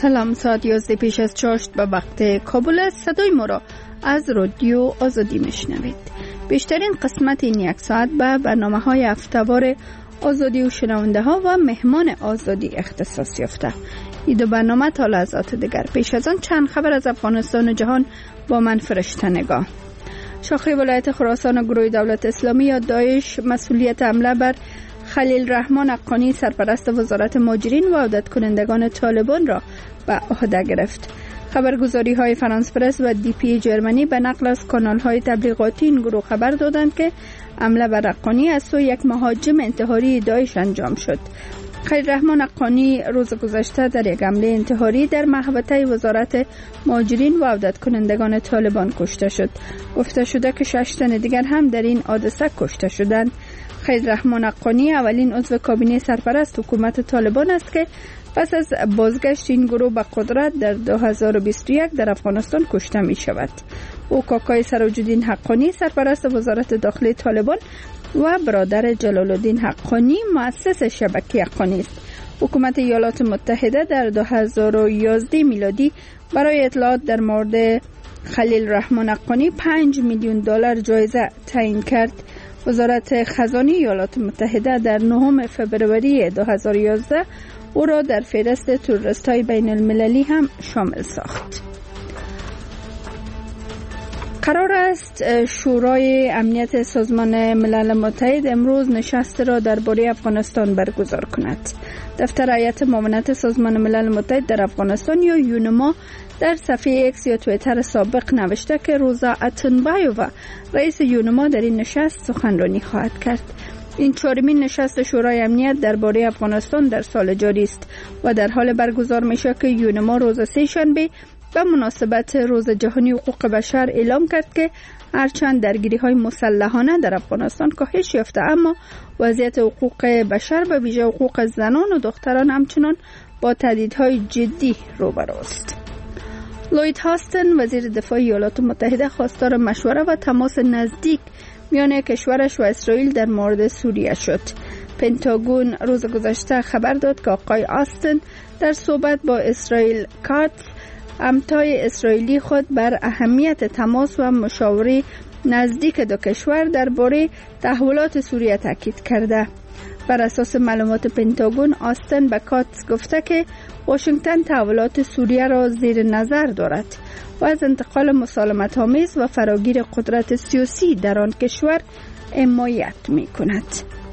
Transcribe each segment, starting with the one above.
سلام، ساعت 11 پیش از چاشت به وقت کابل است. صدای ما را از رادیو آزادی میشنوید. بیشترین قسمت این یک ساعت به برنامه‌های هفته‌وار آزادی و شنونده ها و مهمان آزادی اختصاص یافته. این دو برنامه تا لحظات دیگر. پیش از آن چند خبر از افغانستان و جهان با من فرشته نگاه. شاخه ولایت خراسان و گروه دولت اسلامی یا داعش مسئولیت حمله بر خلیل رحمان حقانی سرپرست وزارت مهاجرین و عودت کنندگان طالبان را به عهده گرفت. خبرگزاری های فرانس پرس و دی پی جرمنی به نقل از کانال های تبلیغاتی این گروه خبر دادند که حمله بر حقانی از سوی یک مهاجم انتحاری داعش انجام شد. خلیل رحمان حقانی روز گذشته در یک حمله انتحاری در محوطه وزارت مهاجرین و عودت کنندگان طالبان کشته شد. گفته شده که 6 تن دیگر هم در این حادثه کشته شدند. خلیل رحمان حقانی اولین عضو کابینه سرپرست حکومت طالبان است که پس از بازگشت این گروه به قدرت در 2021 در افغانستان کشته می شود. او کاکای سراج‌الدین حقانی سرپرست وزارت داخلی طالبان و برادر جلال الدین حقانی مؤسس شبکه حقانی است. حکومت ایالات متحده در 2011 میلادی برای اطلاعات در مورد خلیل رحمان حقانی 5 میلیون دلار جایزه تعیین کرد. وزارت خزانه ایالات متحده در 9 فبروری 2011 او را در فهرست تروریست‌های بین المللی هم شامل ساخت. قرار است شورای امنیت سازمان ملل متحد امروز نشست را درباره افغانستان برگزار کند. دفتر هیئت معاونت سازمان ملل متحد در افغانستان یا یونما در صفحه اکس یا توییتر سابق نوشته که روزا اتنبایووا رئیس یونما در این نشست سخنرانی خواهد کرد. این 4مین نشست شورای امنیت درباره افغانستان در سال جاری است و در حال برگزار میشه که یونما روز سه‌شنبه به مناسبت روز جهانی حقوق بشر اعلام کرد که هرچند درگیری‌های مسلحانه در افغانستان کاهش یافته اما وضعیت حقوق بشر به ویژه حقوق زنان و دختران همچنان با تهدیدهای جدی روبروست. لوید هاستن وزیر دفاع ایالات متحده خواستار مشوره و تماس نزدیک میان کشورش و اسرائیل در مورد سوریه شد. پنتاگون روز گذشته خبر داد که آقای آستن در صحبت با اسرائیل کاتس همتای اسرائیلی خود بر اهمیت تماس و مشاوره نزدیک دو کشور درباره تحولات سوریه تاکید کرده. بر اساس معلومات پنتاگون آستن به کاتس گفته که واشنگتن تحولات سوریه را زیر نظر دارد و از انتقال مسالمت‌آمیز و فراگیر قدرت سیاسی در آن کشور حمایت می‌کند.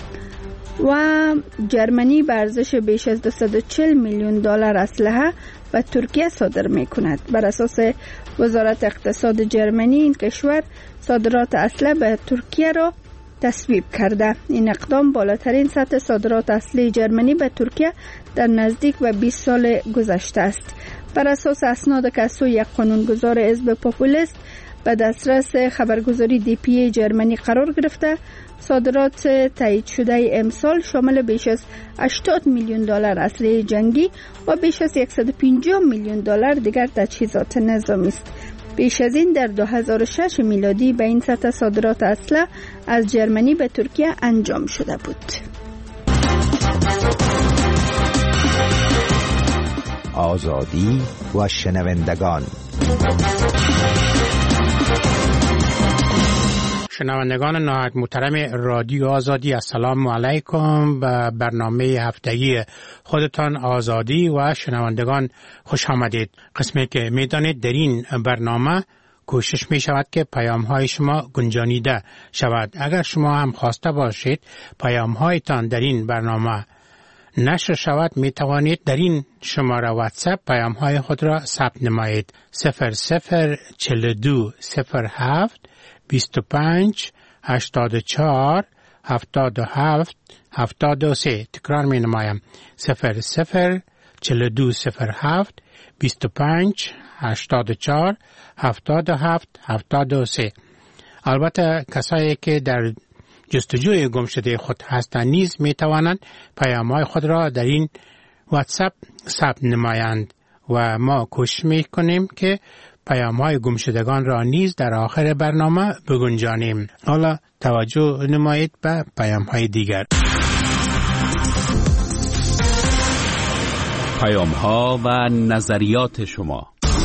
و جرمنی به ارزش بیش از 240 میلیون دلار اسلحه به ترکیه صادر می‌کند. بر اساس وزارت اقتصاد جرمنی این کشور صادرات اسلحه به ترکیه را تصویب کرده. این اقدام بالاترین سطح صادرات اصلی جرمنی به ترکیه در نزدیک به 20 سال گذشته است. بر اساس اسناد که از سوی یک قانونگذار حزب پاپولیست به دسترس خبرگزاری دی پی جرمنی قرار گرفته، صادرات تایید شده امسال شامل بیش از 80 میلیون دلار اسلحه جنگی و بیش از 150 میلیون دلار دیگر تجهیزات نظامی است. بیش از این در 2006 میلادی به این سطح صادرات اسلحه از جرمنی به ترکیه انجام شده بود. آزادی و شنوندگان. شنوندگان نهایت محترم رادیو آزادی، السلام علیکم. به برنامه هفتگی خودتان آزادی و شنوندگان خوش آمدید. قسمی که میدانید در این برنامه کوشش می شود که پیام های شما گنجانیده شود. اگر شما هم خواسته باشید پیام هایتان در این برنامه نشر شود، می توانید در این شماره واتساپ پیام های خود را ثبت نمایید. 0042 07 25 84 77 73. تکرار می نمایم. 0042 07 25 84 77 73. البته کسایی که در جستجوی گمشده خود هستند نیز می توانند پیام‌های خود را در این واتساپ ثبت نمایند و ما کوشش می کنیم که پیام‌های گمشدگان را نیز در آخر برنامه بگنجانیم. حالا توجه نمایید به پیام‌های دیگر. پیام‌ها و نظریات شما.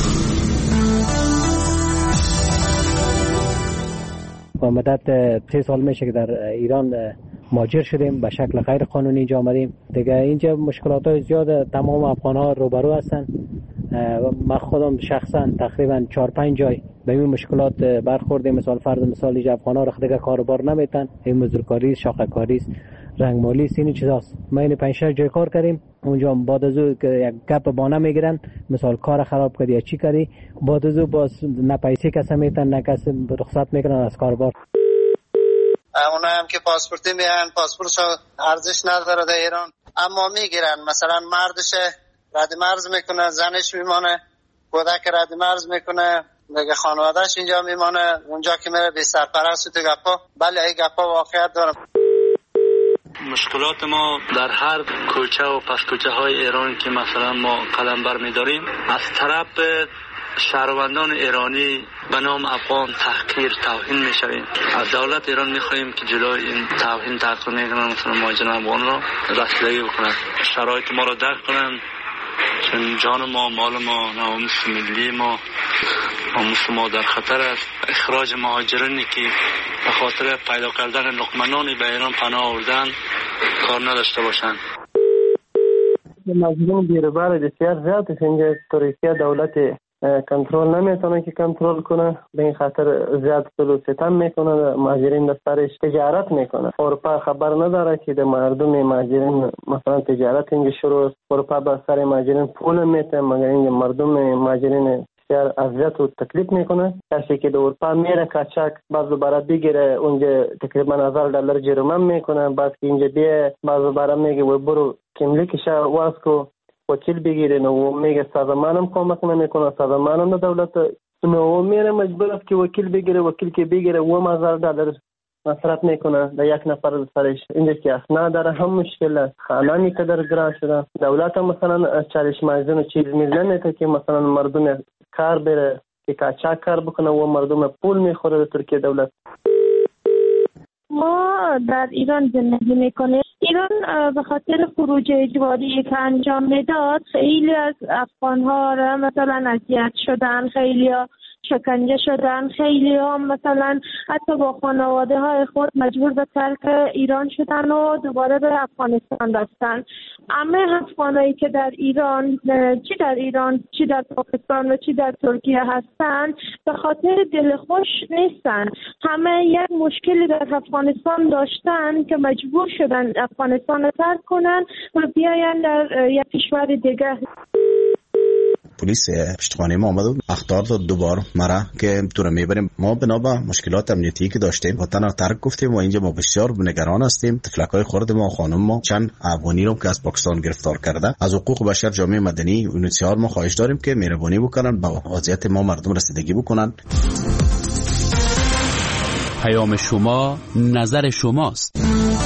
با مدت 3 سال میشه که در ایران مهاجر شدیم، به شکل غیر قانونی اینجا آمدیم. دیگه اینجا مشکلات زیاد تمام افغان‌ها روبرو هستن. من خودم شخصا تقریبا 4-5 جای به این مشکلات برخوردیم. مثال اینجا افغان‌ها رخ دیگه کاروبار نمیتن، این مزدورکاری، شاخه‌کاری، رنگمالی، این چیزاست. ما این 5-6 جای کار کردیم. اونجا بعد از اون یک گپ بانه میگیرن، مثال کار خراب کردی یا چی کردی، بعد از اون باز نه پیسه کسی میتن نه کسی رخصت میکنن از کاربار. اونا هم که پاسپورتی میان، پاسپورتش ارزش نداره در ایران، اما میگیرن. مثلا مردش رد مرز میکنه، زنش میمانه، کودک رد مرز میکنه، دیگه خانوادهش اینجا میمانه. اونجا که میره بی سرپرست تو گپا. بله این گپا واقعیت داره. مشکلات ما در هر کوچه و پس کوچه های ایران که مثلا ما قلم بر می‌داریم، از طرف شهروندان ایرانی به نام افغان تحقیر توهین می‌شویم. از دولت ایران می‌خواهیم که جلوی این توهین تحقیر می‌کنن مثلا مهاجرین افغان را رسیدگی بکنند، شرایط ما را درک کنند، چون جان ما، مال ما، ناموس ملی ما، ناموس ما در خطر است. اخراج مهاجرینی که به خاطر پیدا کردن لقمه‌نانی به ایران پناه آوردن کار نداشته باشند. مجموع بیروبار بسیار زیاد است اینجا. ترکیه دولت کنترل نمیتونه که کنترل کنه، به این خاطر زیاد ظلم ستم میکنه، مهاجرین دسترش تجارت میکنه. اروپا خبر نداره که در مردم مهاجرین مثلا تجارت اینجا شروع است. اروپا به سر مهاجرین پول میته، مگر اینجا مردم مهاجرین بسیار اذیت و تکلیف میکنه. کسی که در اروپا میره کچک بعض دوباره بگیره اونجا تقریبا $1000 جریمه میکنه، بعد که اینجا بیه بعض دوباره میگه و برو کملیکش واسکو وکیل بگیرین و میگه سازمانم کمک نمیکنه، سازمانم دولت نو میره مجبور است که وکیل بگیره، وکیل که بگیره $1000 مصرف میکنه در یک نفر سرش. اینجا که اسناد داره هم مشکل است، خانه قدر گران شده. دولت هم مثلا چالش مجزون چیز میزنه که مثلا مردم کار بره که کاچاک کار بکنه و مردم پول میخوره در ترکیه دولت. ما در ایران زندگی میکنیم. ایران به خاطر خروج اجباری که انجام میداد خیلی از افغان‌ها را مثلا اذیت شدن، خیلی ها شکنجه شدن، خیلی ها مثلا حتی با خانواده های خود مجبور به ترک ایران شدن و دوباره به افغانستان رفتن. همه افغانایی که در ایران چی در پاکستان و چی در ترکیه هستن به خاطر دلخوش نیستن، همه یک مشکلی در افغانستان داشتن که مجبور شدن افغانستان رو ترک کنن و بیاین در یک کشور دیگه. پلیس پشتخانه ما آمد و اخطار داد دوبار مرا که تو رو میبریم. ما بنا به مشکلات امنیتی که داشتیم وطن رو ترک گفتیم و اینجا ما بسیار نگران هستیم. تفلکای خورد ما خانم ما چند افغانی رو که از پاکستان گرفتار کرده، از حقوق بشر جامعه مدنی و UNHCR ما خواهش داریم که مهربانی بکنن با وضعیت ما مردم رسیدگی بکنن. پیام شما نظر شماست.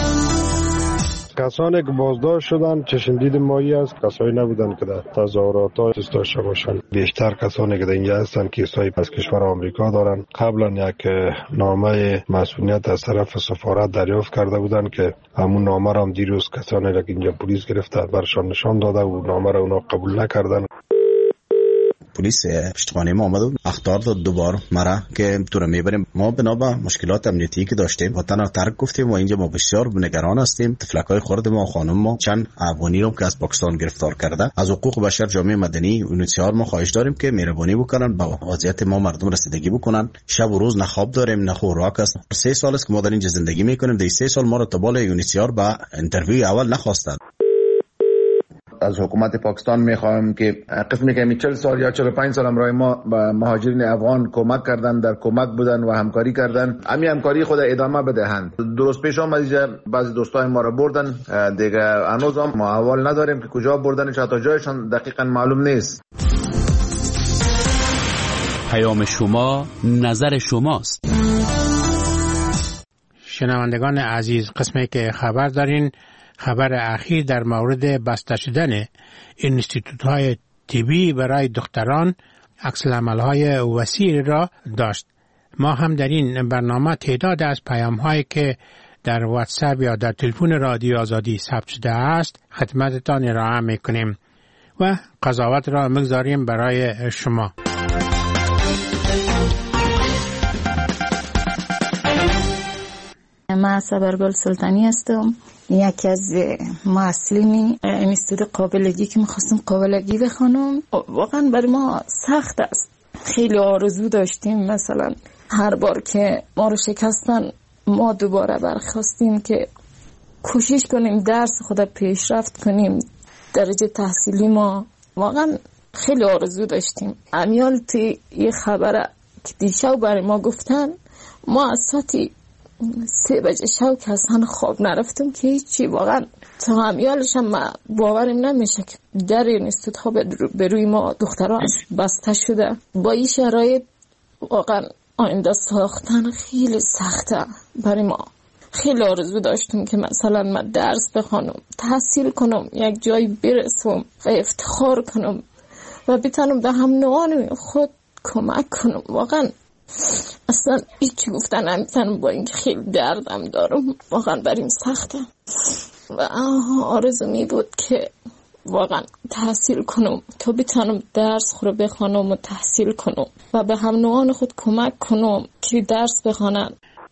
کسانی که بازداشت شدن چشمدید مایی است، کسایی نبودن که در تظاهرات داشته باشند. بیشتر کسانی که در اینجا هستند کیسایی از کشور آمریکا دارند. قبلا یک نامه مسئولیت از طرف سفارت دریافت کرده بودند که همون نامه را هم دیروز کسانی را که اینجا پلیس گرفته برشان نشان داده و نامه را اونا قبول نکردن. پلیس پشتخانه ما آمد و اخطار داد دوبار مرا که تو رو میبریم. ما بنا به مشکلات امنیتی که داشتیم وطن رو ترک گفتیم و اینجا ما بسیار نگران هستیم. تفلکای خورد ما خانم ما چند افغانی رو که از پاکستان گرفتار کرده، از حقوق بشر جامعه مدنی و UNHCR ما خواهش داریم که مهربانی بکنن با وضعیت ما مردم رسیدگی بکنن. شب و روز نه خواب داریم نه خوراک است. 3 سال است که ما در اینجا زندگی میکنیم. در 3 سال ما رو تبال UNHCR با اینترویو اول نخواستند. از حکومت پاکستان میخوایم که قسمی که 40 سال یا 45 سال همراه ما به مهاجرین افغان کمک کردن، در کمک بودن و همکاری کردن، همین همکاری خود ادامه بدهند. درست پیش آمد بعضی دوستای ما را بردن، دیگه هنوز هم ما احوال نداریم که کجا بردن، حتی جایشان دقیقاً معلوم نیست. پیام شما نظر شماست. شنوندگان عزیز، قسمی که خبر دارین، خبر اخیر در مورد بسته شدن انستیتوت‌های طبی برای دختران عکس‌العمل‌های وسیع را داشت. ما هم در این برنامه تعداد از پیام‌هایی که در واتساپ یا در تلفن رادیو آزادی ثبت شده است خدمتتان ارائه می‌کنیم. و قضاوت را میگذاریم برای شما. من صبرگل سلطانی هستم، یکی از معلمین انستیتوت قابلگی که می‌خواستم قابلگی بخونم. واقعا برای ما سخت است. خیلی آرزو داشتیم مثلا هر بار که ما رو شکستن ما دوباره برخواستیم که کوشش کنیم درس خود پیشرفت کنیم. درجه تحصیلی ما واقعا خیلی آرزو داشتیم. امیالتی یه خبره که دیشب برای ما گفتن، ما از ساعت 3 بجه شب که اصلا خواب نرفتم که هیچی. واقعا تا همیالش هم باورم نمیشه که در انستیتوت ها به روی ما دخترها بسته شده. با این شرایط واقعا آینده ساختن خیلی سخته برای ما. خیلی آرزو داشتم که مثلا من درس بخونم، تحصیل کنم، یک جایی برسم و افتخار کنم و بتونم به هم نوعان خود کمک کنم. واقعا اصلا هیچی گفتن نمیتونم با اینکه خیلی دردم دارم. واقعا بریم سخته و آرزو می بود که واقعا تحصیل کنم تا بتونم درس خود بخونم و تحصیل کنم و به هم نوعان خود کمک کنم که درس بخونن.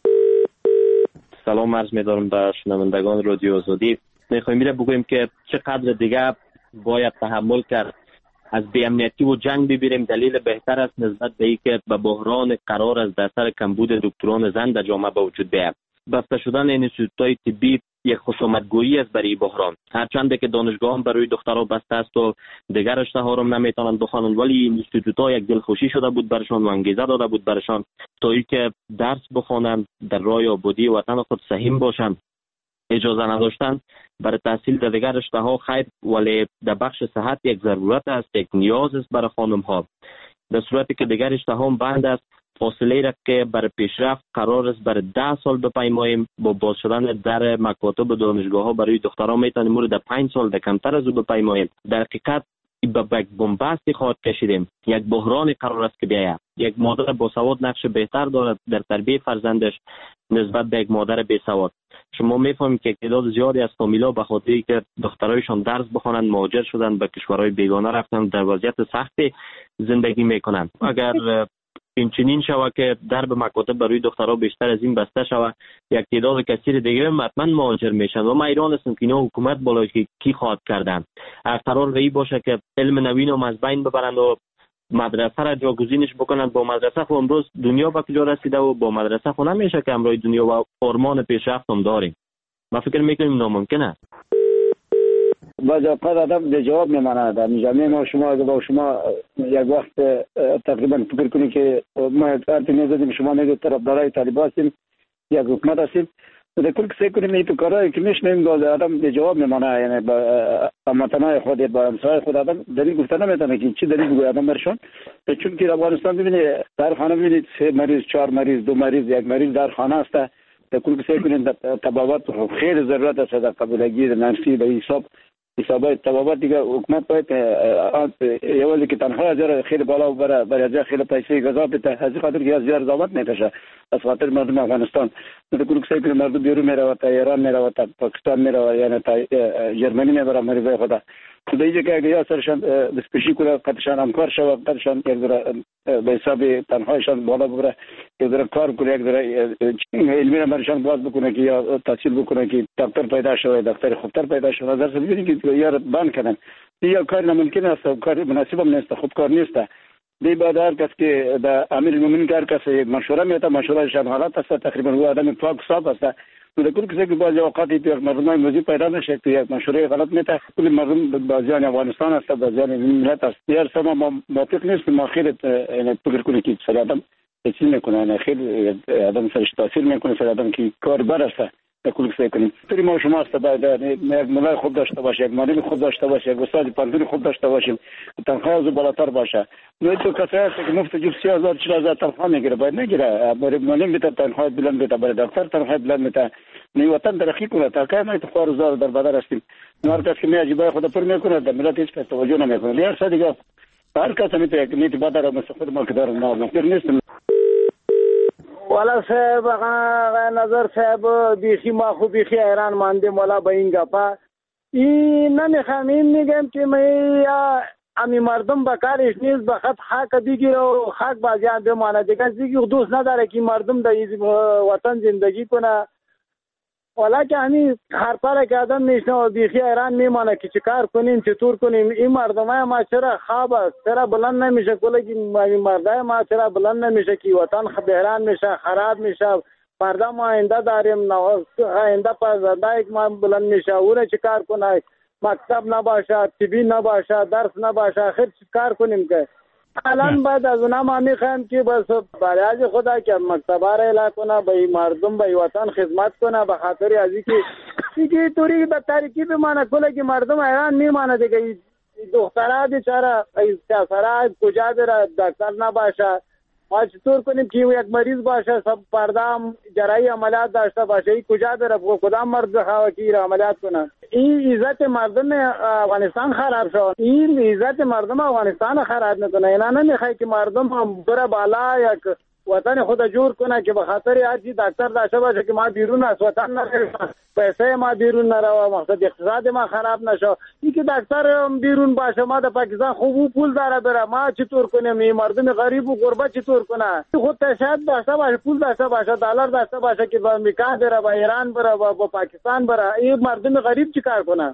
سلام عرض می‌دارم به شنوندگان رادیو آزادی. می‌خوایم بگوییم که چقدر دیگه باید تحمل کرد از بی‌امنیتی و جنگ ببینیم. دلیل بهتر است نسبت به اینکه به بحران قرار از در سر کمبود دکتران زن در جامعه به وجود بیاید. بسته شدن انستیتوت‌های طبی یک خصومت‌گویی است برای بحران. هرچند که دانشگاه برای دخترها بسته است و دیگر رشته‌ها را نمی‌توانند بخوانند، ولی انستیتوت‌ها یک دلخوشی شده بود برشان و انگیزه داده بود برشان تا اینکه درس بخوانند، در راه آبادی وطن خود سهیم باشند. اجازه نداشتن برای تحصیل در دیگر رشته‌ها خیر، ولی در بخش صحت یک ضرورت است، یک نیاز است برای خانم‌ها. در صورتی که دیگر رشته‌ها بند است، فاصله را که برای پیشرفت قرار است برای 10 سال بپیماییم، با باز شدن در مکاتب دانشگاه‌ها برای دختران میتونیم مورد 5 سال در کمتر از او بپیماییم. در حقیقت به یک بنبستی خواهد کشیدیم. یک بحرانی قرار است که بیاید. یک مادر با سواد نقش بهتر دارد در تربیت فرزندش نسبت به یک مادر بی سواد. شما میفهمید که تعداد زیادی از فامیلا به خاطر اینکه دخترایشان درس بخوانند مهاجر شدند، به کشورهای بیگانه رفتند، در وضعیت سختی زندگی میکنند. اگر این چنین شود که درب مکاتب برای دخترها بیشتر از این بسته شود، یک تعداد کثیر دیگه حتما مهاجر میشن و من ایران هستم که اینا حکومت بالای کی خواهد کردن. قرار به این باشه که علم نوین رو از بین ببرند و مدرسه را جاگزینش بکنند. با مدرسه خو امروز دنیا به کجا رسیده و با مدرسه خو نمیشه که امروز دنیا و آرمان پیشرفت هم داریم. ما فکر میکنیم ناممکن است. بعضی اوقات آدم به جواب میماند. جامعه ما شما اگه با شما یک وقت تقریبا فکر کنید که ما ارتی نزدیم، شما نگید طرفدارای طالبان هستیم، یک حکومت هستیم، در کل کسی کنیم این تو کارهایی که میشنیم آدم به جواب میماند. یعنی با هموطنای خود، با همسایه خود آدم دلیل گفتن نمیتونه که چی دلیل بگوید آدم برشون. چون که افغانستان ببینید در خانه ببینید 3 مریض 4 مریض 2 مریض 1 مریض در خانه است. در کل کسی کنیم تبابات خیلی ضرورت است در قابلگی نفسی به حسابات تبابات دیگه. حکومت باید اولی که تنها از خیلی بالا بره، برای خیلی پیسه غذا بده، از خاطر که از زیاد زحمت میکشه، از خاطر مردم افغانستان. در کل کسی که مردم بیرون میره، تا ایران میره، تا پاکستان میره، یعنی تا جرمنی میره مریضای خدا. خدایی که اگه یا سرشان دستپیشی کنه، قدرشان همکار شود، قدرشان یک ذره به حساب تنهایشان بالا ببره، یک ذره کار کنه، یک ذره علمی را برشان باز بکنه که یا تحصیل بکنه که دکتر پیدا شود، دکتر خوبتر پیدا شود. در ببینید که یا بند کردن یا کار ناممکن است، کار مناسب هم نیست، خوب کار نیست. دی بعد هر کس که در امیر المؤمنین کار کس مشوره میده، مشوره شان حالات است، تقریبا او آدم پاک صاف است. در کل کسی که بعضی اوقات مردمای موضوع پیدا نشه که یک مشوره غلط میده، کل مردم بازیان افغانستان است، بازیان ملت است. دیگر سما ما موافق نیست، ما خیلی یعنی فکر کنیم که سر آدم چیز میکنه، یعنی خیلی آدم سرش تاثیر میکنه، سر آدم که کاربر است. در کل کسی کنیم توی ما شما است باید یک ملای خوب داشته باشه، یک معلم خوب داشته باشه، یک استاد پانتون خوب داشته باشیم، تنخواه از بالاتر باشه. نه تو کسی هست که مفت جیب 30,000 40,000 تنخواه میگیره، باید نگیره. برای معلم میتونه تنخواه بلند میتونه، برای دکتر تنخواه بلند میتونه. نه وطن ترقی کنه تا که ما تو خوارزار در بدر هستیم. هر کس که میاجبای خود پر میکنه، در ملت هیچ توجه نمیکنه. لیار دیگه هر کس میتونه یک نیت بدر مستقبل ما که دارم نه نیست. والا صاحب نظر صاحب بیخی ما خوب بیخی ایران ماندیم والا به این گپا این نمیخوام این میگم که امی مردم به کارش نیست به خط حق بگیره و حق بازیان بمانه دیگه زیگی دوست نداره که مردم در این وطن زندگی کنه ولی که همی هر پاره که آدم میشنه و بیخی ایران میمانه که چیکار کنیم چطور کنیم این مردم های ما چرا خواب است چرا بلند نمیشه کلگی مردای ما چرا بلند نمیشه که وطن بحران میشه خراب میشه فردا ما آینده داریم آینده پرزنده یک ما بلند میشه اونه چیکار کنه مکتب نباشه طبی نباشه درس نباشه آخر چیکار کنیم که الان بعد از اونا ما میخوایم که بس برای خدا که مکتبا را اعلام کنه به مردم به وطن خدمت کنه به خاطر از اینکه طوری به تاریکی بمانه کله که مردم ایران میمانه دیگه دخترها بیچاره سرا کجا بره دکتر نباشه ما چطور کنیم که یک مریض باشه سب پرده جراحی عملیات داشته باشه این کجا بره کدام مرد خواهد که عملیات کنه این عزت مردم افغانستان خراب شد این عزت مردم افغانستان خراب نکنه اینا نمیخوای که مردم هم بره بالا یک وطن خود جور کنه که به خاطر هرچی دکتر داشته باشه که ما بیرون از وطن نریم پیسه ما بیرون نره مقصد اقتصاد ما خراب نشه این که دکتر بیرون باشه ما در پاکستان خوب پول داره بره ما چطور کنیم این مردم غریب و غربت چطور کنه خود تشهد داشته باشه پول داشته باشه دلار داشته باشه که به امریکا بره به ایران بره به پاکستان بره این مردم غریب چیکار کنه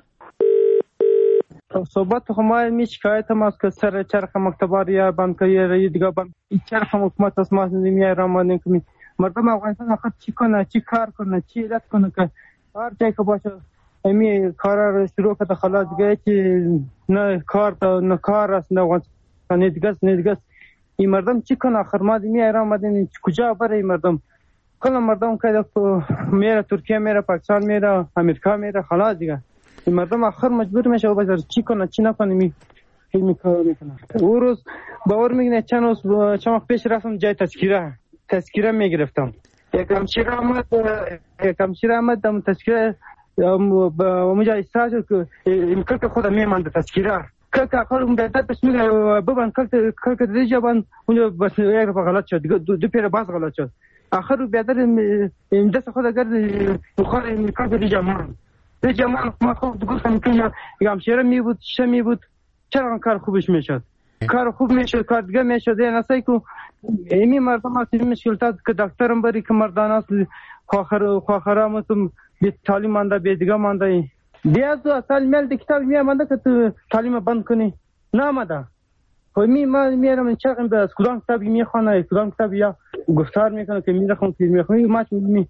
صحبت ما می شکایت ماست که سر چرخ مکتبا یا بانکایی دیگه این چرخ حکومت از ما نمی ایران کنی مردم افغانستان آخر چی کنه چی کار کنه چی علت کنه که هر جایی که باشه امی کارا رو شروع کرده خلاص دیگه که نه کار است نه افغانستان دیگه این مردم چی کنه آخر ما می ایران مدین کجا بره این مردم کل مردم که میره ترکیه میره پاکستان میره امریکا میره خلاص دیگه این مردم آخر مجبور میشه و بذار چی کنه چی نکنه می کار میکنه او روز باور میگنه چند وقت پیش رفتم جای تذکیره میگرفتم یک همشیر آمد دم تذکیره اونجا ایستاد که این کلک خود میمانده تذکیره کلک آخر اون دادش میگه ببند کلک دیجا بند اونجا بس یک رفع غلط شد دو پیر باز غلط شد آخر رو بیادر این دست خود گرد بخار این کلک دیجا مان ما خوب گفتم که یک همشیره می بود چرا کار خوبش میشد کار خوب میشد کار دیگه میشد این اصلا که ایمی مردم هستی مشکلات که دکترم بری که مردان هست خواهرها مستم به تعلیم مانده به دیگه مانده بیاد دو تعلیم دی کتاب میامنده که تو تعلیم بند کنی نامده خب ما میرم چرخم به از کدام کتابی میخوانه کدام کتابی یا گفتار میکنه که میرخم که میخوانی ما چی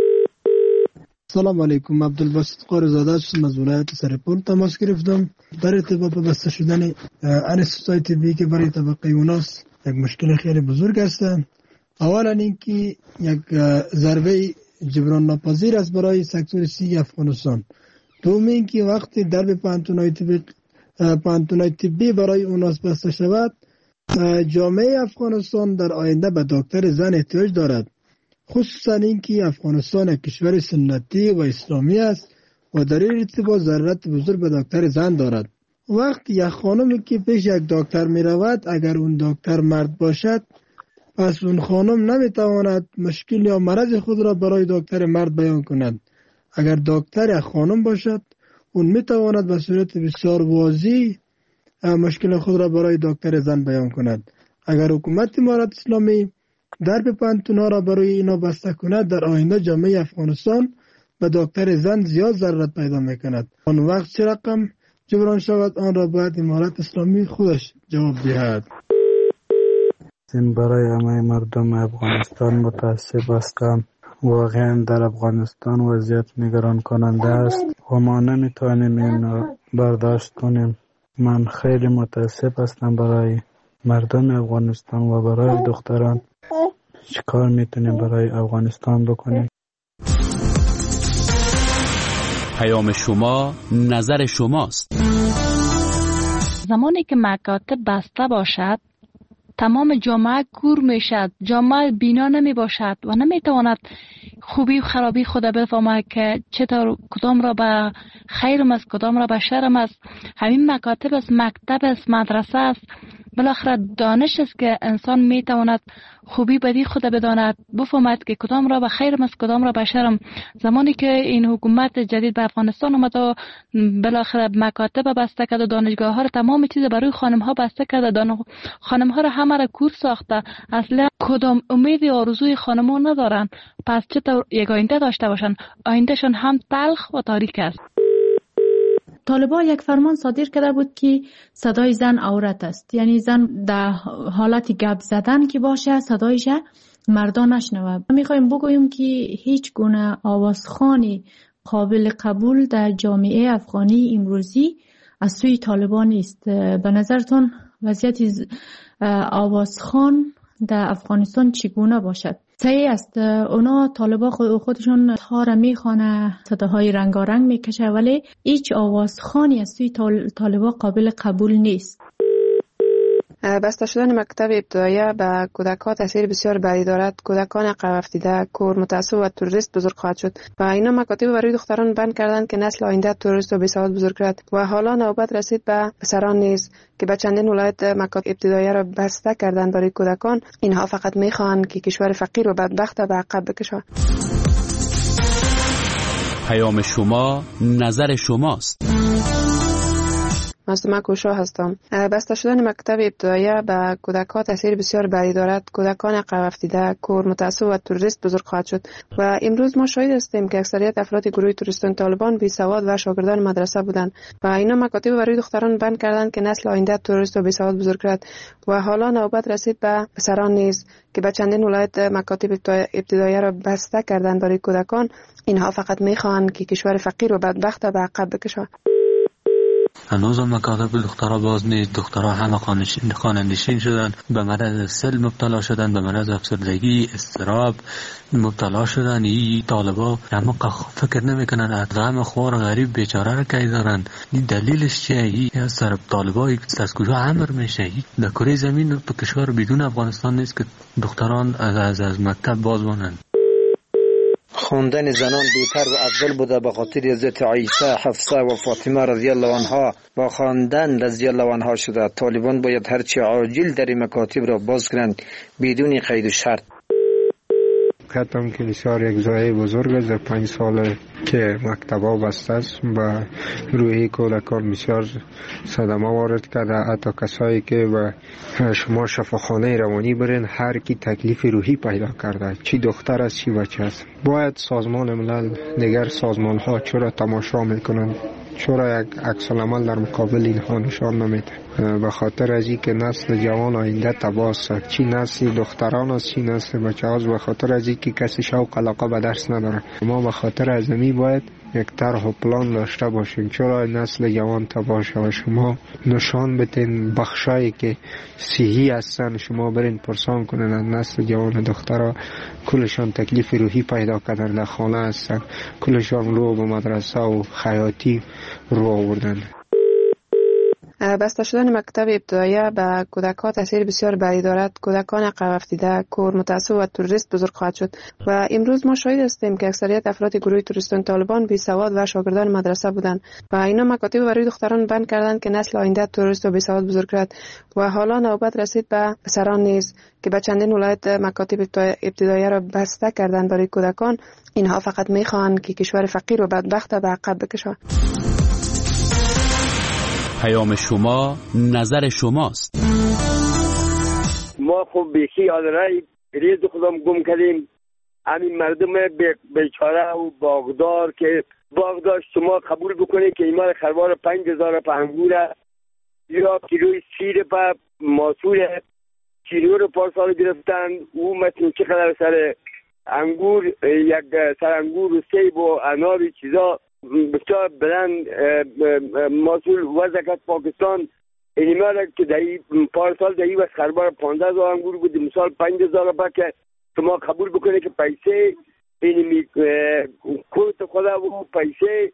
سلام علیکم عبدالباسط قارزاده هستم از ولایت سرپور تماس گرفتم در ارتباط با بسته شدن انستیتوهای طبی که برای طبقه اوناست یک مشکل خیلی بزرگ است. اولا اینکه یک ضربه جبران ناپذیر است برای سکتور سی افغانستان. دوم اینکه وقتی درب پانتونای طبی برای اوناست بسته شود جامعه افغانستان در آینده به دکتر زن احتیاج دارد، خصوصا اینکه افغانستان یک کشور سنتی و اسلامی است و در این ارتباط ضرورت بزرگ به دکتر زن دارد. وقتی یک خانمی که پیش یک دکتر می رود اگر اون دکتر مرد باشد پس اون خانم نمی تواند مشکل یا مرض خود را برای دکتر مرد بیان کند. اگر دکتر یک خانم باشد اون می تواند به صورت بسیار واضح مشکل خود را برای دکتر زن بیان کند. اگر حکومت امارت اسلامی درب پانتونا را برای اینا بسته کند در آینده جامعه افغانستان به دکتر زن زیاد ضرورت پیدا میکند. آن وقت چه رقم جبران شود آن را باید امارت اسلامی خودش جواب دهد. برای همه مردم افغانستان متاسف هستم. واقعا در افغانستان وضعیت نگران کننده است و ما نمیتوانیم این برداشت کنیم. من خیلی متاسف هستم برای مردم افغانستان و برای دختران. چیکار میتونیم برای افغانستان بکنیم؟ پیام شما نظر شماست. زمانی که مکاتب بسته باشد تمام جامعه کور میشد، جامعه بینا نمی باشد و نمی تواند خوبی و خرابی خود بفهمد که چطور کدام را به خیرم است کدام را به شرم است. همین مکاتب است، مکتب است، مدرسه است. بالاخره دانش است که انسان میتواند خوبی بدی خود بداند، بفهمد که کدام را به خیر است کدام را به شر. زمانی که این حکومت جدید به افغانستان اومد و بالاخره مکاتب بسته کرد و دانشگاه ها را تمام چیز برای خانم ها بسته کرد، خانم ها را همه را کور ساخته، اصلا کدام امید و آرزوی خانم ها ندارن. پس چطور یک آینده داشته باشن؟ آیندهشون هم تلخ و تاریک است. طالبان یک فرمان صادر کرده بود که صدای زن عورت است، یعنی زن در حالت گپ زدن که باشه صدایش مردان نشنوه. میخوایم بگوییم که هیچ گونه آوازخوانی قابل قبول در جامعه افغانی امروزی از سوی طالبان نیست. به نظرتون وضعیت آوازخوان در افغانستان چگونه باشد؟ صحیح است، اونا طالبا خودشون ها را میخوانه، صداهای رنگارنگ میکشه، ولی هیچ آوازخوانی از سوی طالبا قابل قبول نیست. بسته شدن مکتب ابتدایی به کودکان تاثیر بسیار بدی دارد. کودکان عقب افتاده، کور، متعصب و تروریست بزرگ خواهد شد و اینا مکاتب برای دختران بند کردند که نسل آینده تروریست و بیسواد بزرگ کرد و حالا نوبت رسید به پسران نیز که به چندین ولایت مکاتب ابتدایی را بسته کردند برای کودکان. اینها فقط میخواهند که کشور فقیر و بدبخت به عقب بکشند. پیام شما نظر شماست. مصدومه کوشا هستم. بسته شدن مکتب ابتدایی به کودکان تاثیر بسیار بدی دارد. کودکان عقب افتاده، کور، متعصب و تروریست بزرگ خواهد شد و امروز ما شاهد هستیم که اکثریت افراد گروه تروریستان طالبان بیسواد و شاگردان مدرسه بودند و اینا مکاتب برای دختران بند کردند که نسل آینده تروریست و بیسواد بزرگ کرد و حالا نوبت رسید به پسران نیز که به چندین ولایت مکاتب ابتدایی را بسته کردند برای کودکان. اینها فقط میخواهند که کشور فقیر و بدبخت به عقب بکشند. هنوز هم مکاتب دخترها باز نیست. دخترها همه خانه‌نشین شدن، به مرض سل مبتلا شدن، به مرض افسردگی، اضطراب مبتلا شدن. این طالبا اما فکر نمیکنن از غم خوار غریب بیچاره را کی دارن. این دلیلش چیه؟ این سر طالبا از کجا امر میشه؟ در کره زمین تو کشور بدون افغانستان نیست که دختران از مکتب باز مانند. خواندن زنان بهتر و افضل بوده به خاطر حضرت عایشه، حفصه و فاطمه رضی الله عنها با خواندن رضی الله عنها شده. طالبان باید هرچی عاجل در مکاتب را باز کنند بدون قید و شرط. کتم که بسیار یک ضایعه بزرگ است. 5 سال که مکتبا بسته است و روحی کودکان بسیار صدمه وارد کرده. حتی کسایی که به شما شفاخانه روانی برین هر کی تکلیف روحی پیدا کرده، چی دختر است چی بچه است. باید سازمان ملل دیگر سازمان ها چرا تماشا میکنند، چرا یک عکس العمل در مقابل اینها نشان نمیده؟ به خاطر از این که نسل جوان آینده تباه است، چی نسل دختران است چی نسل بچه هاست. به خاطر از این که کسی شوق علاقه به درس نداره. ما به خاطر از این باید یک طرح و پلان داشته باشیم چرا نسل جوان تباه شود. شما نشان بدین بخشایی که صحیح هستن، شما برین پرسان کنین از نسل جوان دخترها کلشان تکلیف روحی پیدا کردن، در خانه هستن، کلشان رو به مدرسه و خیاطی رو آوردن. بسته شدن مکتب ابتدایی به کودکان تاثیر بسیار بدی دارد. کودکان عقب افتاده، کور، متعصب و تروریست بزرگ خواهد شد و امروز ما شاهد هستیم که اکثریت افراد گروه تروریستان طالبان بیسواد و شاگردان مدرسه بودند و اینا مکاتب برای دختران بند کردند که نسل آینده تروریست و بیسواد بزرگ کرد و حالا نوبت رسید به پسران نیز که به چندین ولایت مکاتب ابتدایی را بسته کردند برای کودکان. اینها فقط میخواهند که کشور فقیر و بدبخت به عقب بکشند. پیام شما نظر شماست. ما خب بیخی آدرای ریز خودم گم کردیم. همین مردم بیچاره و باغدار که باغدار شما قبول بکنید که ایمان خروار 5000 په انگوره یا کیلوی سیر په ماسوره کیلو رو پارسال گرفتن. او مثل چه خدر سر انگور، یک سر انگور و سیب و انار چیزا بسیار بلند مسئول وزکت پاکستان اینیمه را که دهی پارسال دهی و خربار 15000 انگور بود، مثال 5000 با که شما قبول بکنه که پیسه اینیمی کورت خدا و پیسه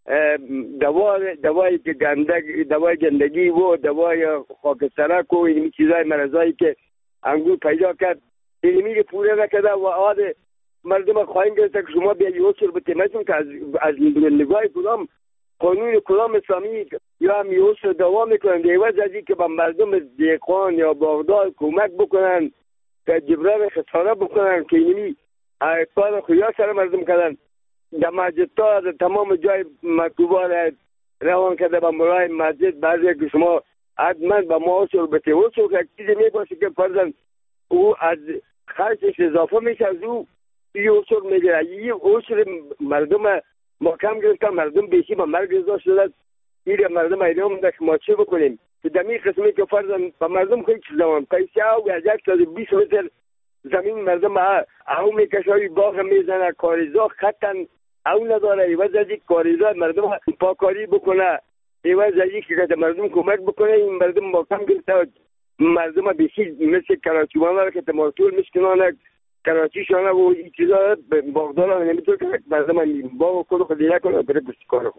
دوای که دوای گندگی و دوای خاکسترک و اینیمی چیزای مرضایی که انگور پیدا کرد اینیمی که پوره نکده و آده مردم خواهیم گرفته که شما بیا یه سر به تیمتون که از نگاه کدام قانون کدام اسلامی یا هم یوش دوام میکنن دیوز از که به مردم دیقان یا باغدار کمک بکنن که جبران خساره بکنن که اینمی کار خویا سر مردم کردن. در مسجد تا در تمام جای مکتوبان روان کرده به مرای مسجد بعضی که شما حتما به ما اصول بته اصول که چیزی میباشه که فرزن او از خرچش اضافه میشه از او یه اصول میگیره. یه اصول مردم ما کم گرفتن مردم بیشی به مرگ رضا شده ایره مردم ایران ده که ما چه بکنیم که دمی قسمی که فرزن به مردم خیلی چیز زمان پیسه او از 120 متر زمین مردم او میکشه باغ میزنه کاریزا خطن او نداره ایوز از یک کاریزا مردم پاکاری بکنه ایوز از یک که مردم کمک بکنه این مردم با کم گرفته مردم بیشی مثل کراچیوانه که تمارتول میشکنانه کراچی شانه و این چیزا باغداران نمیتونه که مردم باغ کلو خیلی نکنه بره بسی کارو.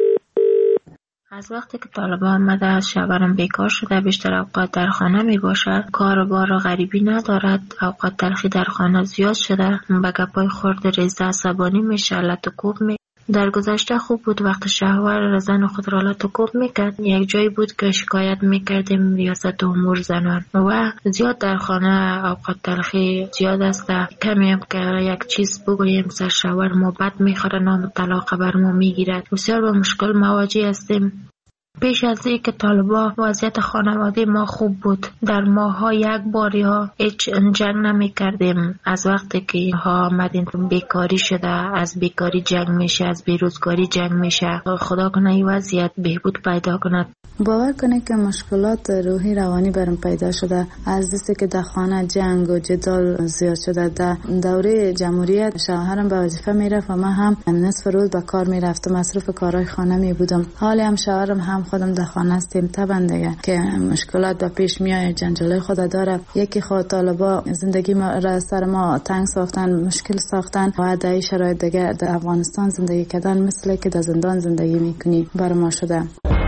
از وقتی که طالبان آمده شوهرم بیکار شده بیشتر اوقات در خانه می باشد کار و بار غریبی ندارد اوقات تلخی در خانه زیاد شده به گپای خورد ریزه عصبانی میشه لط و کوب می در گذشته خوب بود وقتی شوهر زن خود را لط و کوب میکرد یک جایی بود که شکایت میکردیم ریاست امور زنان و زیاد در خانه اوقات تلخی زیاد است کمی هم که یک چیز بگوییم سر شوهر ما بد میخوره نام طلاق بر ما میگیرد بسیار با مشکل مواجه هستیم. پیش از این که طالبا وضعیت خانواده ما خوب بود در ماها یک باری ها هیچ جنگ نمی کردیم از وقتی که ها آمدین بیکاری شده از بیکاری جنگ میشه از بیروزگاری جنگ میشه خدا کنه این وضعیت بهبود پیدا کند. باور کنه که مشکلات روحی روانی برام پیدا شده از دستی که در خانه جنگ و جدال زیاد شده در دوره جمهوریت شوهرم به وظیفه میرفت و من هم نصف روز به کار میرفتم مصروف کارهای خانه می بودم حالی هم شوهرم هم خودم در خانه هستیم طبعا دیگه که مشکلات به پیش میاد جنجالای خود داره یکی خود طالبا زندگی ما را سر ما تنگ ساختن مشکل ساختن و در این شرایط دیگه در افغانستان زندگی کردن مثل که در زندان زندگی میکنی بر ما شده.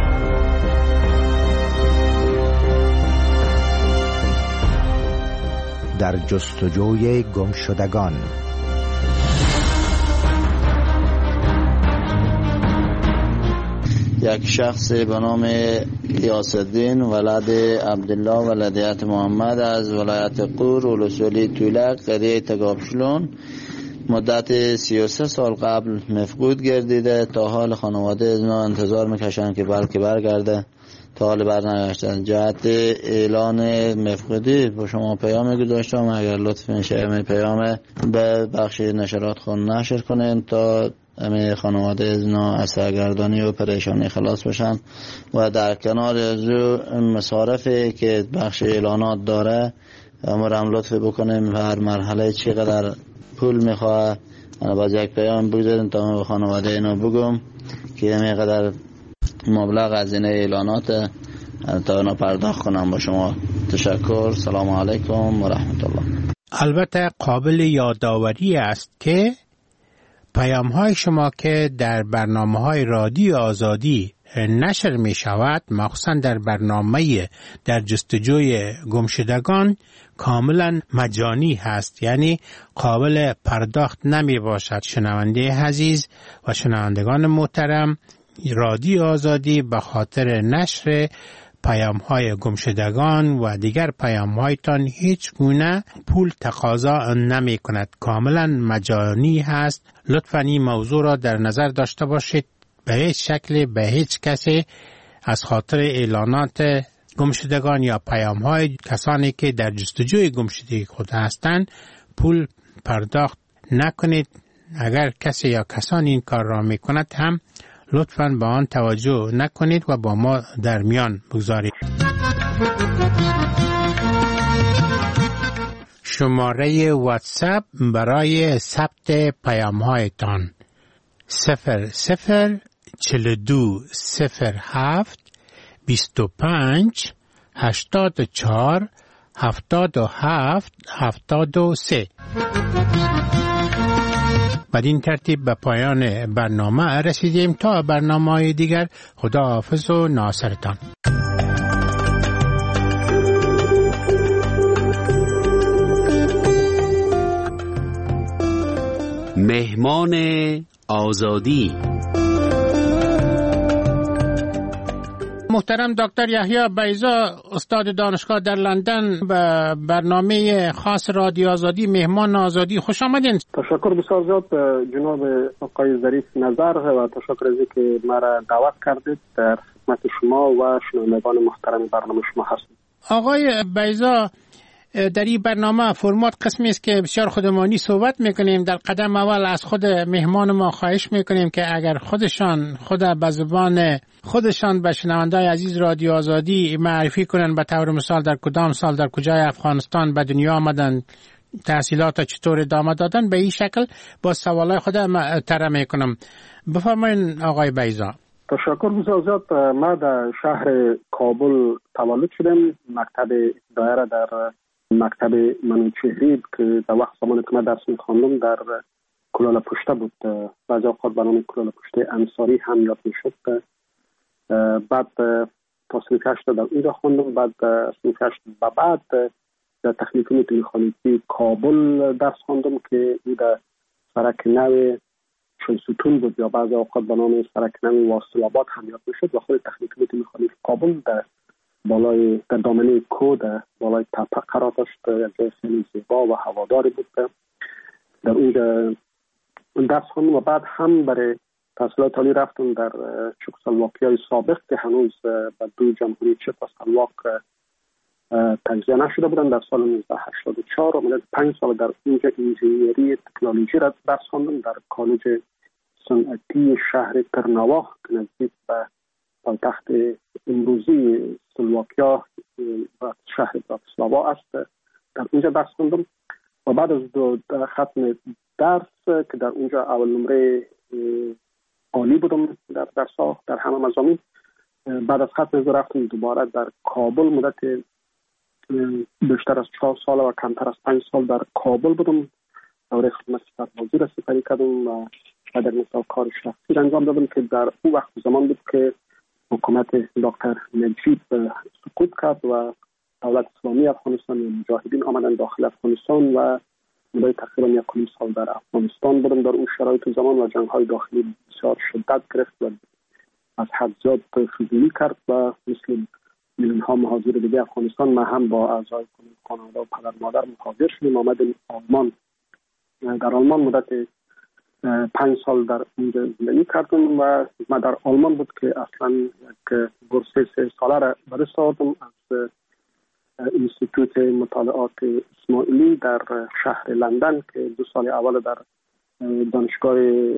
در جستجوی گمشدگان یک شخص به نام یاسالدین ولد عبدالله ولدیت محمد از ولایت قور ولسوالی طولک قریه تگابشلون مدت 33 سال قبل مفقود گردیده تا حال خانواده اینا انتظار میکشن که بلکه برگرده تا حال برنگشتن جهت اعلان مفقودی با شما پیام گذاشتم اگر لطف میشه پیام به بخش نشرات خون نشر کنین تا همه خانواده اینا از سرگردانی و پریشانی خلاص بشن و در کنار از مصارفی که بخش اعلانات داره امرم لطف بکنیم هر مرحله چقدر پول میخواه باز یک پیام بگذارین تا من به خانواده اینا بگم که همینقدر مبلغ از این اعلانات تا اونا پرداخت کنم. با شما تشکر. سلام علیکم و رحمت الله. البته قابل یادآوری است که پیام های شما که در برنامه های رادیو آزادی نشر می شود مخصوصا در برنامه در جستجوی گمشدگان کاملا مجانی هست یعنی قابل پرداخت نمی باشد. شنونده عزیز و شنوندگان محترم رادیو آزادی به خاطر نشر پیام های گمشدگان و دیگر پیام هایتان هیچ گونه پول تقاضا نمی کند کاملا مجانی هست. لطفاً این موضوع را در نظر داشته باشید به هیچ شکل به هیچ کسی از خاطر اعلانات گمشدگان یا پیام های کسانی که در جستجوی گمشدگی خود هستند پول پرداخت نکنید. اگر کسی یا کسانی این کار را می کند هم لطفاً به آن توجه نکنید و با ما در میان بگذارید. شماره واتساپ برای ثبت پیام‌هایتان 004207 25 84 77 73. بدین ترتیب به پایان برنامه رسیدیم. تا برنامه‌های دیگر خدا حافظ و ناصرتان. مهمان آزادی محترم دکتر یحیی بیضا، استاد دانشگاه در لندن، به برنامه خاص رادیو آزادی مهمان آزادی خوش آمدین. تشکر بسیار زیاد جناب آقای ظریف نظر و تشکر از اینکه مرا دعوت کردید. در خدمت شما و شنوندگان محترم برنامه شما هستم. آقای بیضا، در این برنامه فرمات قسمی است که بسیار خودمانی صحبت میکنیم. در قدم اول از خود مهمان ما خواهش میکنیم که اگر خود به زبان خودشان به شنوندای عزیز رادیو آزادی معرفی کنن، به طور مثال در کدام سال در کجای افغانستان به دنیا آمدن، تحصیلات چطور ادامه دادن، به این شکل با سوالای خود طرح میکنم. بفرمایید آقای بیضا. تشکر بسیار زیاد. ما در شهر کابل تولد شدم. مکتب ابتدایی را در مکتب منوچهری که در وقت زمانی که من درس می‌خواندم در کلال پشته بود، بعضی اوقات به نام کلال پشته انصاری هم یاد میشد. بعد تا صنف 8 در اونجا خواندم. بعد صنف 8 بعد در تکنیک مکانیکی کابل درس خواندم که او در سرک نو شمستون بود یا بعضی اوقات به نام سرک نو واصل آباد هم یاد میشد. و خود تکنیک مکانیکی کابل در بالای در دامنه کو در بالای تپه قرار داشت. یک جای خیلی زیبا و هواداری بود. در اونجا درس خواندم و بعد هم برای تحصیلات عالی رفتم در چکسلواکیای سابق که هنوز به دو جمهوری چک و سلواک تجزیه نشده بودن. در سال 1984 و 5 سال در اونجا انجینیری تکنولوژی را درس خواندم در کالج صنعتی شهر ترناوا که نزدیک به پایتخت امروزی سلواکیا و شهر براتسلاوا است. در اونجا درس خوندم و بعد از ختم درس که در اونجا اول نمره عالی بودم در درس‌ها در همه مضامین، بعد از ختم از رفتم دوباره در کابل. مدت بیشتر از 4 سال و کمتر از 5 سال در کابل بودم. دوره خدمت سربازی را سپری کردم و در مثال کار شخصی را انجام دادم که در اون وقت زمان بود که حکومت دکتر نجیب سقوط کرد و دولت اسلامی افغانستان و مجاهدین آمدن داخل افغانستان و مدت تقریبا 1 سال در افغانستان بودم. در اون شرایط زمان و جنگ‌های داخلی بسیار شدت گرفت و از حد زیاد فضولی کرد و مثل میلیون‌ها مهاجر دیگه افغانستان ما هم با اعضای خانواده و پدر مادر مهاجر شدیم. آمدیم آلمان. در آلمان مدت 5 سال در اونجا زندگی کردم و من در آلمان بود که اصلا یک بورس 3 ساله را به دست آوردم از اینستیتوت مطالعات اسماعیلی در شهر لندن که 2 سال اول در دانشگاه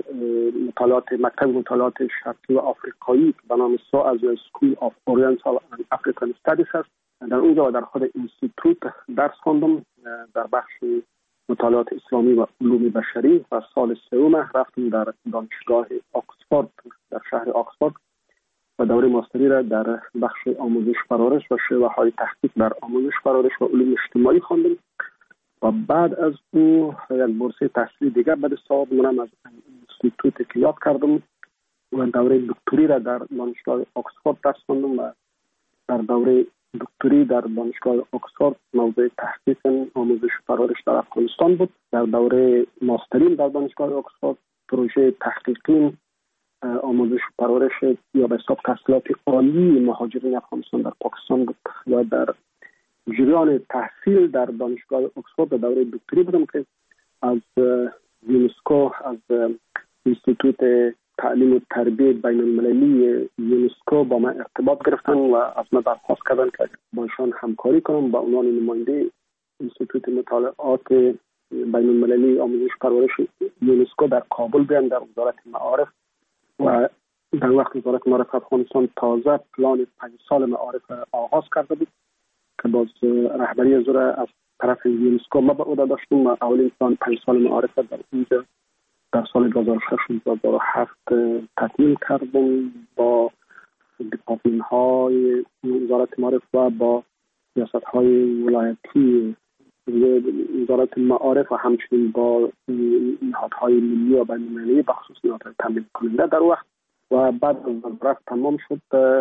مکتب مطالعات شرقی و آفریقایی به نام SOAS School of Oriental and African Studies است. در اونجا و در خود اینستیتوت درس خواندم در بخش مطالعات اسلامی و علوم بشری و سال 3 رفتم در دانشگاه آکسفورد در شهر آکسفورد و دوره ماستری را در بخش آموزش پرورش و شیوه‌های تحقیق در آموزش پرورش و علوم اجتماعی خواندم و بعد از او یک بورس تحصیلی دیگر به دست آوردم از اینستیتوت که یاد کردم و دوره دکتری را در دانشگاه آکسفورد درس خواندم و در دوره دکتری در دانشگاه آکسفورد موضوع تحقیق آموزش پرورش در افغانستان بود. در دوره ماسترین در دانشگاه آکسفورد پروژه تحقیقی آموزش پرورش یا به حساب تحصیلات عالی مهاجرین افغانستان در پاکستان بود و در جریان تحصیل در دانشگاه آکسفورد در دوره دکتری بودم که از یونسکو از اینستیتوت تعلیم و تربیت بین المللی یونسکو با من ارتباط گرفتن و از من درخواست کردن که با ایشان همکاری کنم با عنوان نماینده اینستیتوت مطالعات بین المللی آموزش پرورش یونسکو در کابل بیام در وزارت معارف و در وقت وزارت معارف افغانستان تازه پلان 5 سال معارف آغاز کرده بود که باز رهبری از از طرف یونسکو ما به عهده داشتیم و اولین پلان 5 سال معارف در اینجا در سال 2006 و 2007 تکمیل کردم با دیپارتمان های وزارت معارف و با سیاست های ولایتی وزارت معارف و همچنین با نهادهای ملی و بین‌المللی بخصوص نهادهای تامین کننده در وقت و بعد از وزارت تمام شد.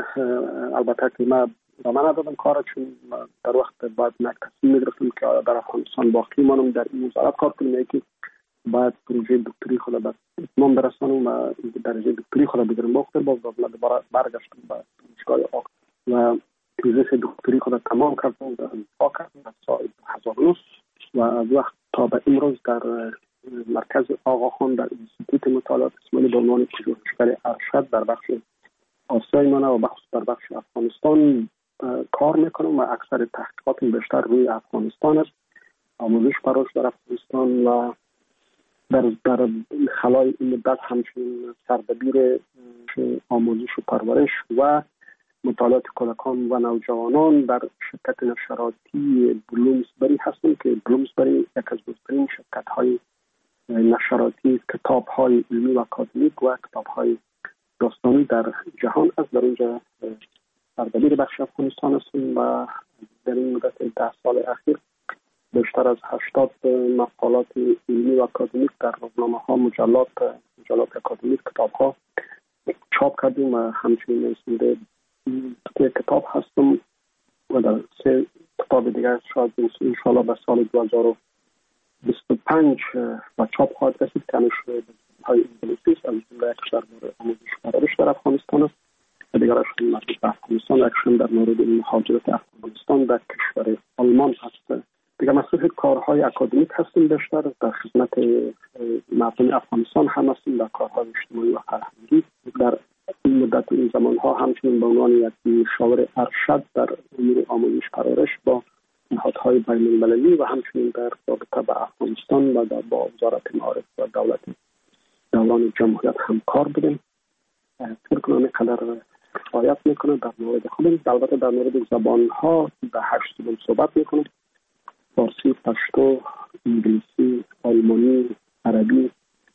البته که ما ادامه ندادم کار چون در وقت بعد یک تصمیم گرفتم که در افغانستان باقی مانم در این وزارت کار کنم که بعد پروژه دکتری خود به اتمام برسانم و درجه دکتری خود بگیرم. وقت باز دوباره برگشتم به دانشگاه و تیزیس دکتری خود تمام کردم در امریکا کردم در سال 2009 و از وقت تا به امروز در مرکز آقاخان در انستیتوت مطالعات اسماعیلی به عنوان پژوهشگر ارشد در بخش آسیای منه و در بخش افغانستان کار میکنم و اکثر تحقیقاتم بیشتر روی افغانستان است. آموزش پرورش در افغانستان و در خلال این مدت همچنین سردبیر آموزش و پرورش و مطالعات کودکان و نوجوانان در شرکت نشراتی بلومسبری هستم که بلومسبری یک از بزرگترین شرکت‌های نشراتی کتاب‌های علمی و اکادمیک و کتاب‌های داستانی در جهان است. در اونجا سردبیر بخش افغانستان هستم و در این مدت 10 سال اخیر بیشتر از 80 مقالات علمی و اکادمیک در روزنامه‌ها، مجلات اکادمیک، کتاب‌ها چاپ کردیم و همچنین نویسنده کتاب هستم و در 3 کتاب دیگر شاید انشاءالله به سال 2025 و چاپ خواهد رسید که همیشه های انگلیسی است. از جمله یکش در مورد آموزش پرورش در افغانستان است و دیگرش مربوط به افغانستان و یکشون در مورد مهاجرت افغانستان در کشور آلمان هست. دیگر مسئول کارهای اکادمیک هستیم، بیشتر در خدمت مردم افغانستان هم هستیم در کارهای اجتماعی و فرهنگی. در این مدت این زمانها همچنین به عنوان یک مشاور ارشد در امور آموزش پرورش با نهادهای بین‌المللی و همچنین در رابطه با افغانستان و با وزارت معارف و دولت دوران جمهوریت همکار بودیم. فکر کنم اینقدر کفایت میکنه در مورد خودم. البته در مورد زبانها به 8 زبان صحبت میکنم: فارسی، پشتو، انگلیسی، آلمانی، عربی،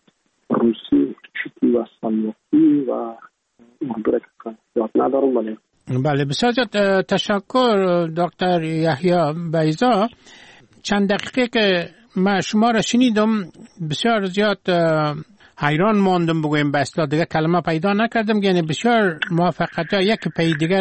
روسی، چکی و سلمکی و اردو را که یاد ندارم. ولی بله، بسیار تشکر دکتر یحیی بیضا. چند دقیقه که من شما را شنیدم بسیار زیاد حیران ماندم، بگویم به اصطلاح دیگه کلمه پیدا نکردم. یعنی بسیار موفقیت یک پی دیگر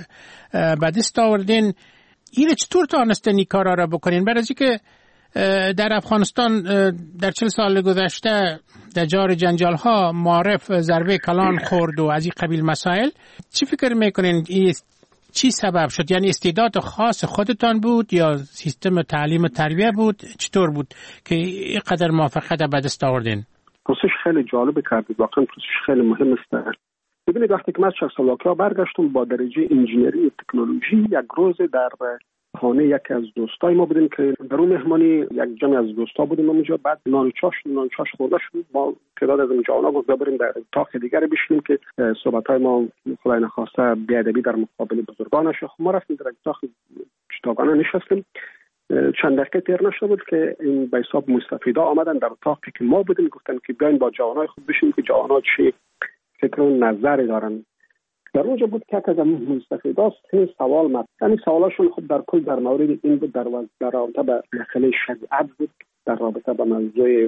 به دست آوردین. این چطور تانستین این کارا را بکنین؟ برای اینکه در افغانستان در 40 سال گذشته در جار جنجال ها معارف ضربه کلان خورد و از این قبیل مسائل. چی فکر میکنین چی سبب شد؟ یعنی استعداد خاص خودتان بود یا سیستم تعلیم و تربیه بود؟ چطور بود که اینقدر موفقیت به دست آوردین؟ پرسش خیلی جالب کردید، واقعا پرسش خیلی مهم است. ببینید وقتی که من از چکسلواکیا برگشتم با درجه انجینری و تکنولوژی، یک روز در خانه یکی از دوستای ما بودیم که در اون مهمانی یک جمع از دوستا بودیم اونجا. بعد نان چاش خورده شد. ما تعداد از جوانا گفت بریم در اتاق دیگر بشینیم که صحبت‌های ما خدای نخواسته بی‌ادبی در مقابل بزرگان شه. ما رفتیم در اتاق چتاگانه نشستیم. چند دقیقه تیر نشده بود که این به حساب مستفیدا آمدن در اتاقی که ما بودیم، گفتن که بیاین با جوانای خود بشینیم که جوانا چی فکر و نظری دارن. در اونجا بود که از مستفیدا 3 سوال مطرح. یعنی سوالاشون خب در کل در مورد این بود، در رابطه با مسئله شریعت بود، در رابطه با موضوع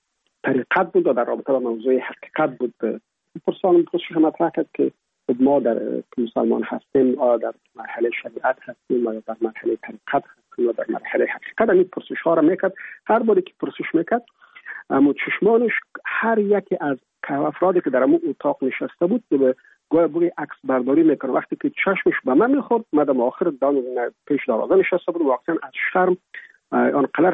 طریقت بود و در رابطه با موضوع حقیقت بود. پرسش مطرح کرد که ما در مسلمان هستیم، آیا در مرحله شریعت هستیم یا در مرحله طریقت هستیم یا در مرحله حقیقت. این پرسش ها را میکرد. هر باری که پرسش میکرد اما چشمانش هر یکی از افرادی که در اون اتاق نشسته بود به گویا بوی عکس برداری میکنه. وقتی که چشمش به من میخورد، مدام آخر دان پیش دروازه نشسته بود، واقعا از شرم آنقدر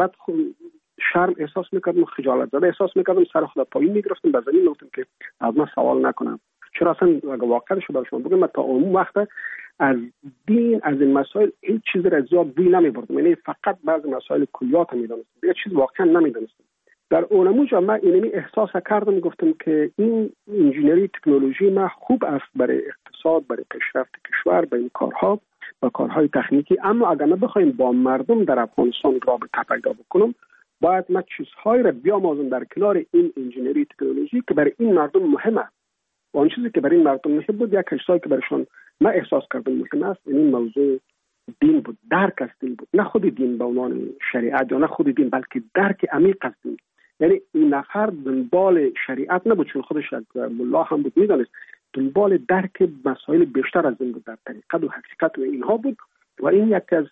شرم احساس میکردم، خجالت زده احساس میکردم. سر خود پایین میگرفتم، به زمین میگفتم که از من سوال نکنم. چرا اصلا اگه واقعا شو برای شما بگم، من تا اون وقت از دین، از این مسائل هیچ چیزی را زیاد بوی نمیبردم. یعنی فقط بعضی مسائل کلیات میدونستم، دیگه چیز واقعا نمیدونستم. در اونموجا من اینمی احساس کردم، گفتم که این انجینری تکنولوژی ما خوب است برای اقتصاد، برای پیشرفت کشور، برای این کارها و کارهای تکنیکی. اما اگر ما بخوایم با مردم در افغانستان رابطه پیدا بکنم، باید ما چیزهایی را بیاموزم در کنار این انجینری تکنولوژی که برای این مردم مهمه. و اون چیزی که برای این مردم مهم بود، یک چیزی که برایشان من احساس کردم مهم است، این موضوع دین بود، درک از دین بود. نه خود دین به عنوان شریعت یا نه خود دین، بلکه درک عمیق از دین. یعنی این نفر دنبال شریعت نبود، چون خودش ملا هم بود، میدانست دنبال درک مسائل بیشتر از این بود، در طریقت و حقیقت و اینها بود. و این یک از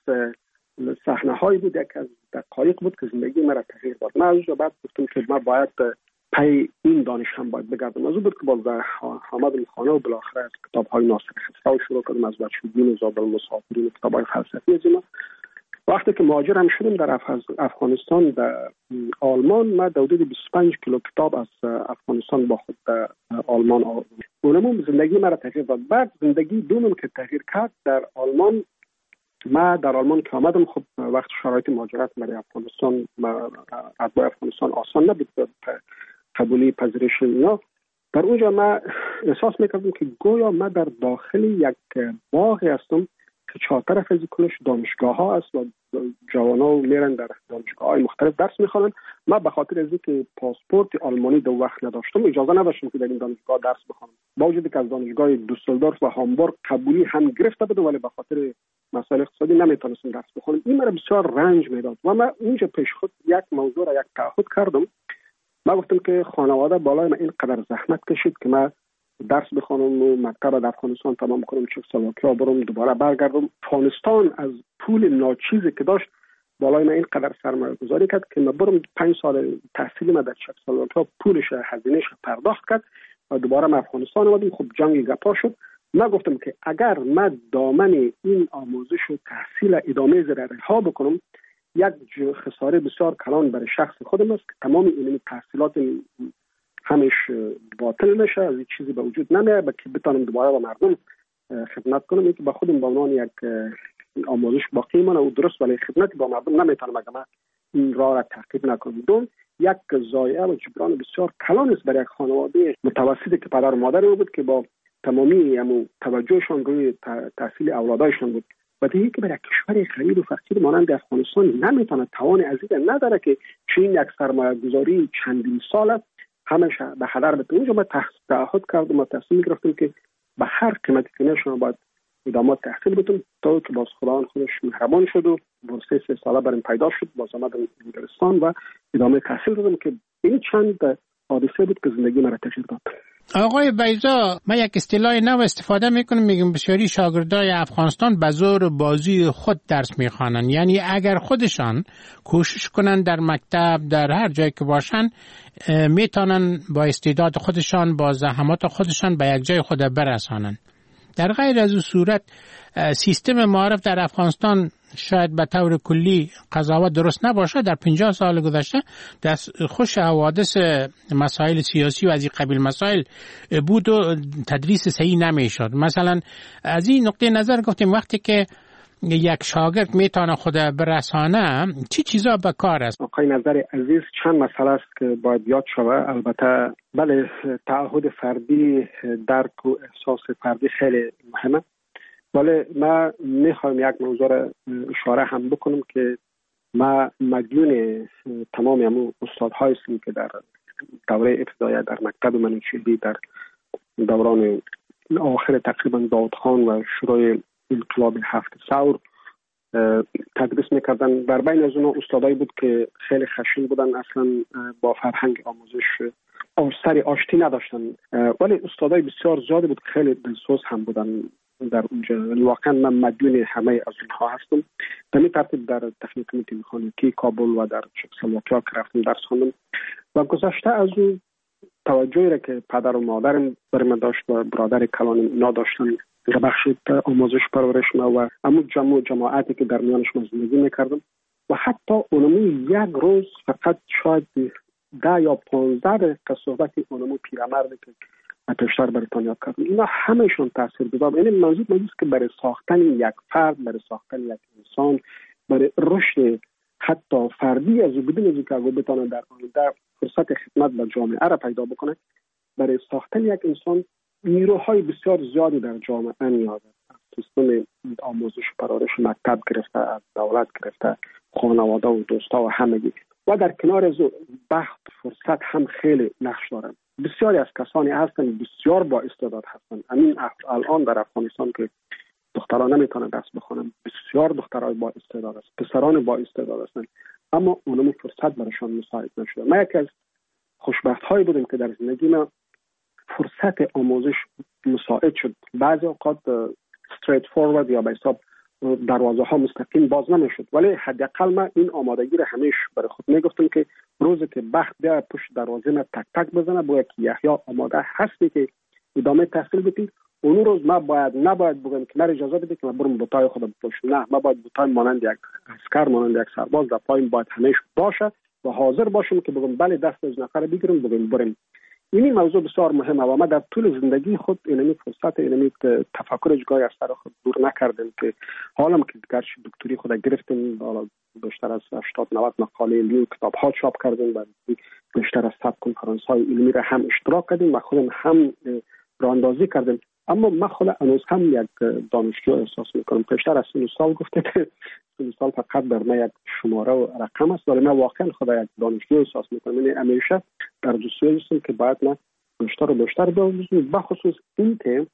صحنه هایی بود، یک از دقایق بود که زندگی مرا تغییر داد. من از بعد گفتم که ما باید پی این دانش هم باید بگردم. از او بود که باز در آمدم خانه و بالاخره از کتاب‌های ناصر خسرو شروع کردم، از بچگی و زاد المسافرین، کتاب‌های فلسفی از اینا. وقتی که مهاجر هم شدم در افغانستان، در آلمان، من حدود 25 کیلو کتاب از افغانستان با خود در آلمان آوردم. اونم زندگی مرا تغییر داد. بعد زندگی دومم که تغییر کرد در آلمان، من در آلمان که آمدم، خب وقت شرایط مهاجرت برای افغانستان، اتباع افغانستان آسان نبود قبولی پذیرش اینا. در اونجا من احساس میکردم که گویا من در داخل یک باغی هستم که چهار طرف از کلش دانشگاه ها است و جوانا میرن در دانشگاه های مختلف درس میخوانن. من به خاطر از اینکه پاسپورت آلمانی دو وقت نداشتم، اجازه نداشتم که در این دانشگاه درس بخوانم، با وجودی که از دانشگاه دوسلدورف و هامبورگ قبولی هم گرفته بود، ولی به خاطر مسائل اقتصادی نمیتونستم درس بخوانم. این مرا بسیار رنج میداد و من اونجا پیش خود یک موضوع را یک تعهد کردم. من گفتم که خانواده بالای من اینقدر زحمت کشید که من درس بخونم و مکتب در افغانستان تمام کنم، چکسلواکیا برم، دوباره برگردم. افغانستان از پول ناچیزی که داشت بالای من اینقدر سرمایه گذاری کرد که من برم 5 سال تحصیلی من در چکسلواکیا پولش هزینه‌اش پرداخت کرد و دوباره من افغانستان آمدم. خب جنگ گپا شد. من گفتم که اگر من دامن این آموزش و تحصیل ادامه زیر رها بکنم، یک خساره بسیار کلان برای شخص خودم است که تمام این تحصیلات همش باطل نشه، از این چیزی به وجود نمیاد که بتونم دوباره با مردم خدمت کنم. اینکه با خودم به عنوان یک آموزش باقی مانه و درست، ولی خدمت با مردم نمیتونم اگر من این راه را تعقیب نکنم. دوم، یک ضایعه و جبران بسیار کلان است برای یک خانواده متوسطی که پدر و مادر بود که با تمامی توجهشان روی تحصیل اولادایشان بود. و دیگه که برای کشور غریب و فقیر مانند افغانستان نمیتونه توان عزیز نداره که چین یک سرمایه گذاری چندین سال است همش به هدر بده. اونجا من تعهد کردم و تصمیم گرفتم که به هر قیمتی که نشون باید ادامه تحصیل بدم تا که باز خداوند خودش مهربان شد و بورس 3 ساله برام پیدا شد. باز آمدم انگلستان و ادامه تحصیل دادم که این چند حادثه بود که زندگی مرا تغییر داد. آقای بیضا، من یک اصطلاح نو استفاده میکنم، میگم بسیاری شاگردای افغانستان به زور بازی خود درس میخوانن. یعنی اگر خودشان کوشش کنن در مکتب، در هر جایی که باشن، میتونن با استعداد خودشان، با زحمات خودشان به یک جای خود برسانن. در غیر از این صورت سیستم معارف در افغانستان شاید به طور کلی قضاوت درست نباشه. در 50 سال گذشته خوش حوادث مسائل سیاسی و از این قبیل مسائل بود و تدریس صحیح نمیشد. مثلا از این نقطه نظر گفتیم وقتی که یک شاگرد میتونه خود برسانه چی چیزا به کار است؟ آقای نظر عزیز، چند مسئله است که باید یاد شود. البته بله، تعهد فردی، درک و احساس فردی خیلی مهمه، ولی من میخوایم یک موضوع را اشاره هم بکنم که ما مدیون تمام استادهایی هستیم که در دوره ابتدایی در مکتب منوچهری در دوران آخر تقریبا داود خان و شروع انقلاب 7 ثور تدریس میکردن. در بین از اونها استادایی بود که خیلی خشن بودن، اصلا با فرهنگ آموزش سری آشتی نداشتن، ولی استادای بسیار زیادی بود که خیلی دلسوز هم بودن در اونجا. واقعا من مدیون همه از اینها هستم. به این ترتیب در تکنیک مکانیکی کابل و در چکسلواکیا که رفتم درس خواندم و گذشته از اون توجهی را که پدر و مادرم برای من داشت و برادر کلانم اینا داشتن در بخش آموزش پرورش و همون جماعتی که در میانشون زندگی میکردم و حتی اونمو یک روز فقط شاید 10 یا 15 دقیقه صحبت اونمو پیرمردی که پیشتر براتون یاد کردم، اینا همهشون تاثیر گذار. یعنی منظور که برای ساختن یک فرد، برای ساختن یک انسان، برای رشد حتی فردی از بدون از اینکه بتونه در آینده فرصت خدمت به جامعه را پیدا بکنه، برای ساختن یک انسان نیروهای بسیار زیادی در جامعه نیاز است. سیستم آموزش و پرورش، مکتب گرفته، از دولت گرفته، خانواده و دوستا و همگی. و در کنار از بخت فرصت هم خیلی نقش دارن. بسیاری از کسانی هستن بسیار با استعداد هستن. همین الان در افغانستان که دختران نمیتونن درس بخونن، بسیار دخترای با استعداد است، پسران با استعداد هستن، اما اونم فرصت براشون مساعد نشده. من یکی از خوشبخت هایی بودم که در زندگی من فرصت آموزش مساعد شد. بعضی اوقات استریت فورورد یا به حساب دروازه ها مستقیم باز نمیشد. ولی حداقل من این آمادگی را همیشه برای خود میگفتم که روزی که بخت بیا پشت دروازه من تک تک بزنه، باید که یحیی آماده هستی که ادامه تحصیل بدی. اون روز من نباید بگم که من اجازه بده که من برم بوتای خودم بپوشم. نه، من باید بوتای مانند یک عسکر، مانند یک سرباز در پایم باید همیشه باشه و حاضر باشم که بگم بله دست از نفر بگیرم بگم بریم. این موضوع بسیار مهمه و ما در طول زندگی خود اینمی فرصت اینمی تفکر جگای از سر خود دور نکردیم که حالا که گرچه دکتری خود گرفتیم، حالا بیشتر از 80-90 مقاله علمی کتاب ها چاپ کردیم و بیشتر از 100 کنفرانس های علمی را هم اشتراک کردیم و خودم هم راهاندازی کردیم. اما من خود هنوز هم یک دانشجو احساس میکنم. پیشتر از 30 سال گفته که 30 سال فقط در من یک شماره و رقم است، ولی من واقعا خود یک دانشجو احساس میکنم. یعنی همیشه در جستجوی هستم که باید من بیشتر و بیشتر بیاموزم، بخصوص این که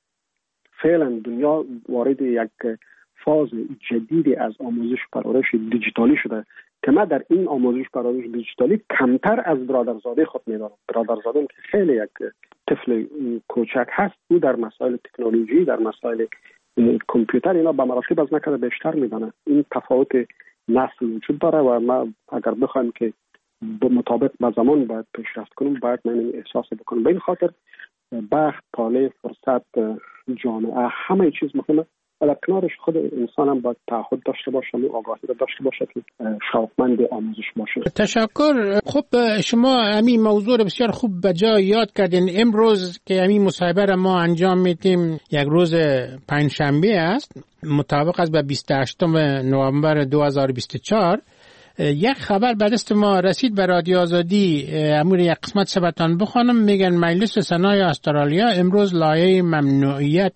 فعلا دنیا وارد یک فاز جدیدی از آموزش پرورش دیجیتالی شده که من در این آموزش پرورش دیجیتالی کمتر از برادرزاده خود میدارم. برادرزادم که خیلی یک طفل کوچک هست، او در مسائل تکنولوژی، در مسائل کامپیوتر اینا به مراتب از نکرده بیشتر میدانه. این تفاوت نسل وجود داره و ما اگر بخوایم که به مطابق با زمان باید پیشرفت کنیم، باید من احساس بکنم. به این خاطر بخت، طالع، فرصت، جامعه، همه چیز مهمه و در کنارش خود انسان هم باید تعهد داشته باشه و آگاهی داشته باشه که شوقمند آموزش باشه. تشکر. خب شما همین موضوع رو بسیار خوب به جای یاد کردین. امروز که همین مصاحبه را ما انجام میدیم یک روز پنجشنبه است، مطابق است به 28 نوامبر 2024. یک خبر به دست ما رسید به رادیو آزادی. امور یک قسمت سبتان بخوانم. میگن مجلس سنای استرالیا امروز لایحه ممنوعیت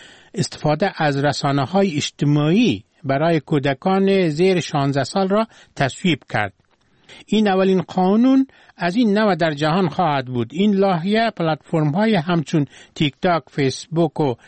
استفاده از رسانه‌های اجتماعی برای کودکان زیر 16 سال را تصویب کرد. این اولین قانون از این نوع در جهان خواهد بود. این لایحه پلتفرم‌های همچون تیک تاک، فیسبوک و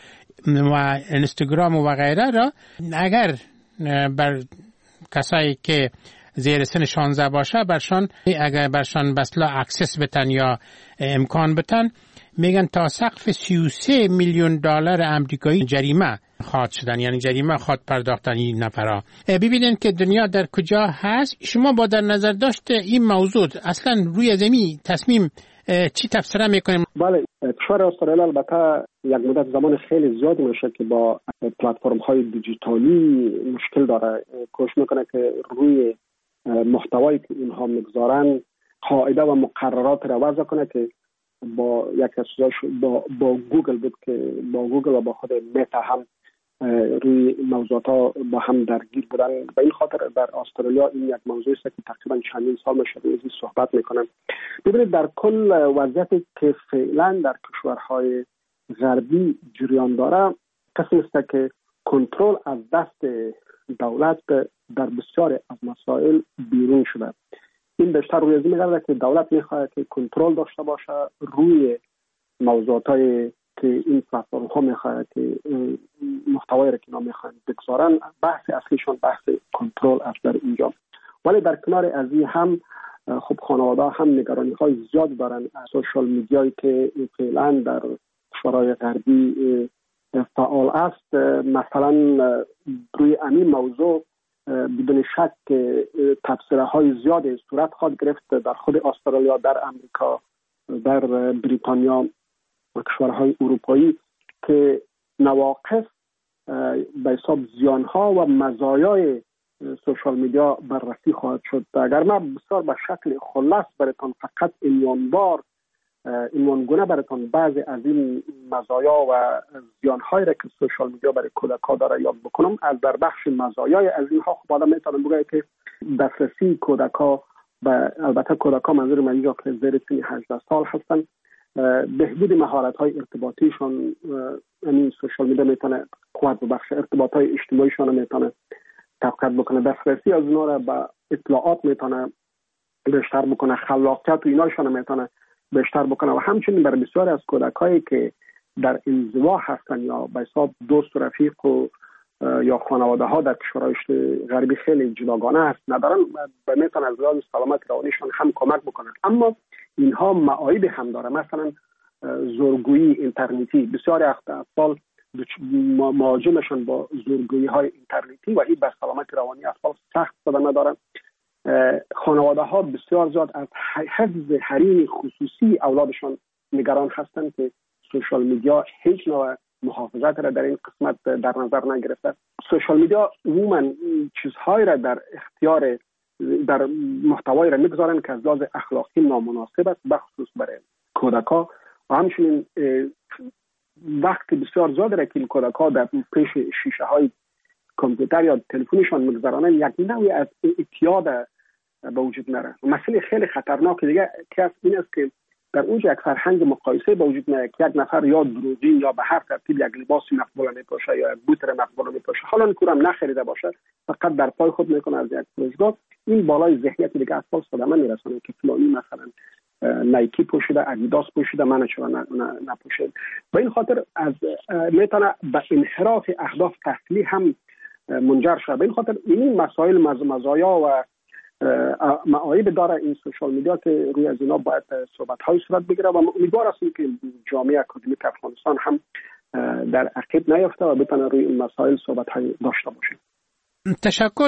اینستاگرام و غیره را اگر بر کسایی که زیر سن 16 باشه اگر برشان بسلا اکسس بتن یا امکان بتن، میگن تا سقف 33 میلیون دلار آمریکایی جریمه خواهد شدن، یعنی جریمه خواهد پرداختن این نفرها. ببینید که دنیا در کجا هست. شما با در نظر داشته این موضوع اصلا روی زمین تصمیم چی تفسیر میکنیم؟ بله، کشور استرالیا البته یک مدت زمان خیلی زیادی میشه که با پلتفرم های دیجیتالی مشکل داره. کوشش میکنه که روی محتوایی که اینها میگذارن قاعده و مقررات را وضع کنه که با یک از با گوگل بود که با گوگل و با خود متا هم روی موضوعات ها با هم درگیر بودن. به این خاطر در استرالیا این یک موضوعی است که تقریبا چندین سال میشه روی صحبت میکنن. ببینید در کل وضعیتی که فعلا در کشورهای غربی جریان داره قسم است که کنترل از دست دولت در بسیاری از مسائل بیرون شده. این بیشتر روی از این میگرده که دولت میخواد که کنترل داشته باشه روی موضوعاتی که این پلتفرم ها میخواد که محتوایی را که اینا میخوان بگذارن. بحث اصلیشون بحث کنترل است در اینجا. ولی در کنار از این هم خب خانواده هم نگرانی های زیاد دارن از سوشال میدیایی که فعلا در کشورهای غربی فعال است. مثلا روی همین موضوع بدون شک تفسیرهای زیاد صورت خواهد گرفت در خود استرالیا، در امریکا، در بریتانیا و کشورهای اروپایی که نواقص به حساب زیانها و مزایای سوشال میدیا بررسی خواهد شد. اگر من بسیار به شکل خلاص براتون فقط عنوانگونه براتون بعضی از این مزایا و زیانهایی را که سوشال میدیا برای کودک‌ها داره یاد بکنم. از در بخش مزایای از اینها خب آدم میتونه بگه که دسترسی کودک‌ها و البته کودک‌ها منظور من اینجا که زیر سن 18 سال هستن، بهبود مهارت‌های ارتباطیشون، یعنی سوشال میدیا میتونه قوت و بخش ارتباط‌های اجتماعیشون میتونه تقویت بکنه، دسترسی از اونها را به اطلاعات میتونه بیشتر بکنه، خلاقیت و ایناشون میتونه بیشتر بکنه و همچنین برای بسیاری از کودکایی که در انزوا هستن یا به حساب دوست و رفیق و یا خانواده ها در کشورهای غربی خیلی جداگانه هست ندارن، میتونه از لحاظ سلامت روانیشون هم کمک بکنن. اما اینها معایب هم داره. مثلا زورگویی اینترنتی. بسیاری اطفال مواجهشان با زورگویی های اینترنتی و این به سلامت روانی اطفال سخت صدمه دارند. خانواده ها بسیار زیاد از حفظ حریم خصوصی اولادشان نگران هستند که سوشال میدیا هیچ نوع محافظت را در این قسمت در نظر نگرفته. سوشال میدیا عموما چیزهایی را در اختیار در محتوایی را میگذارند که از لحاظ اخلاقی نامناسب است، بخصوص برای کودک‌ها و همچنین وقت بسیار زیاد را که این کودک‌ها در پیش شیشه های کامپیوتر یا تلفنشان میگذارند یک نوعی از اعتیاد به وجود میاره. مسئله خیلی خطرناک دیگه که این است که در اونجا یک فرهنگ مقایسه به وجود میاد که یک نفر یا دروغین یا به هر ترتیب یک لباس مقبول میپوشه یا یک بوت مقبول میپوشه، حالا کورم نخریده باشه فقط در پای خود میکنه از یک فروشگاه، این بالای ذهنیت دیگه اطفال صدمه میرسونه که فلانی مثلا نایکی پوشیده، ادیداس پوشیده، من چرا نپوشید. به این خاطر از میتونه به انحراف اهداف تحصیلی هم منجر شده. به این خاطر این مسائل مزایا و معایب داره این سوشال میدیا که روی از اینا باید صحبت‌های صورت بگیره و امیدوار هستیم که جامعه اکادمیک افغانستان هم در عقب نیفته و بتونه روی این مسائل صحبت‌های داشته باشه. تشکر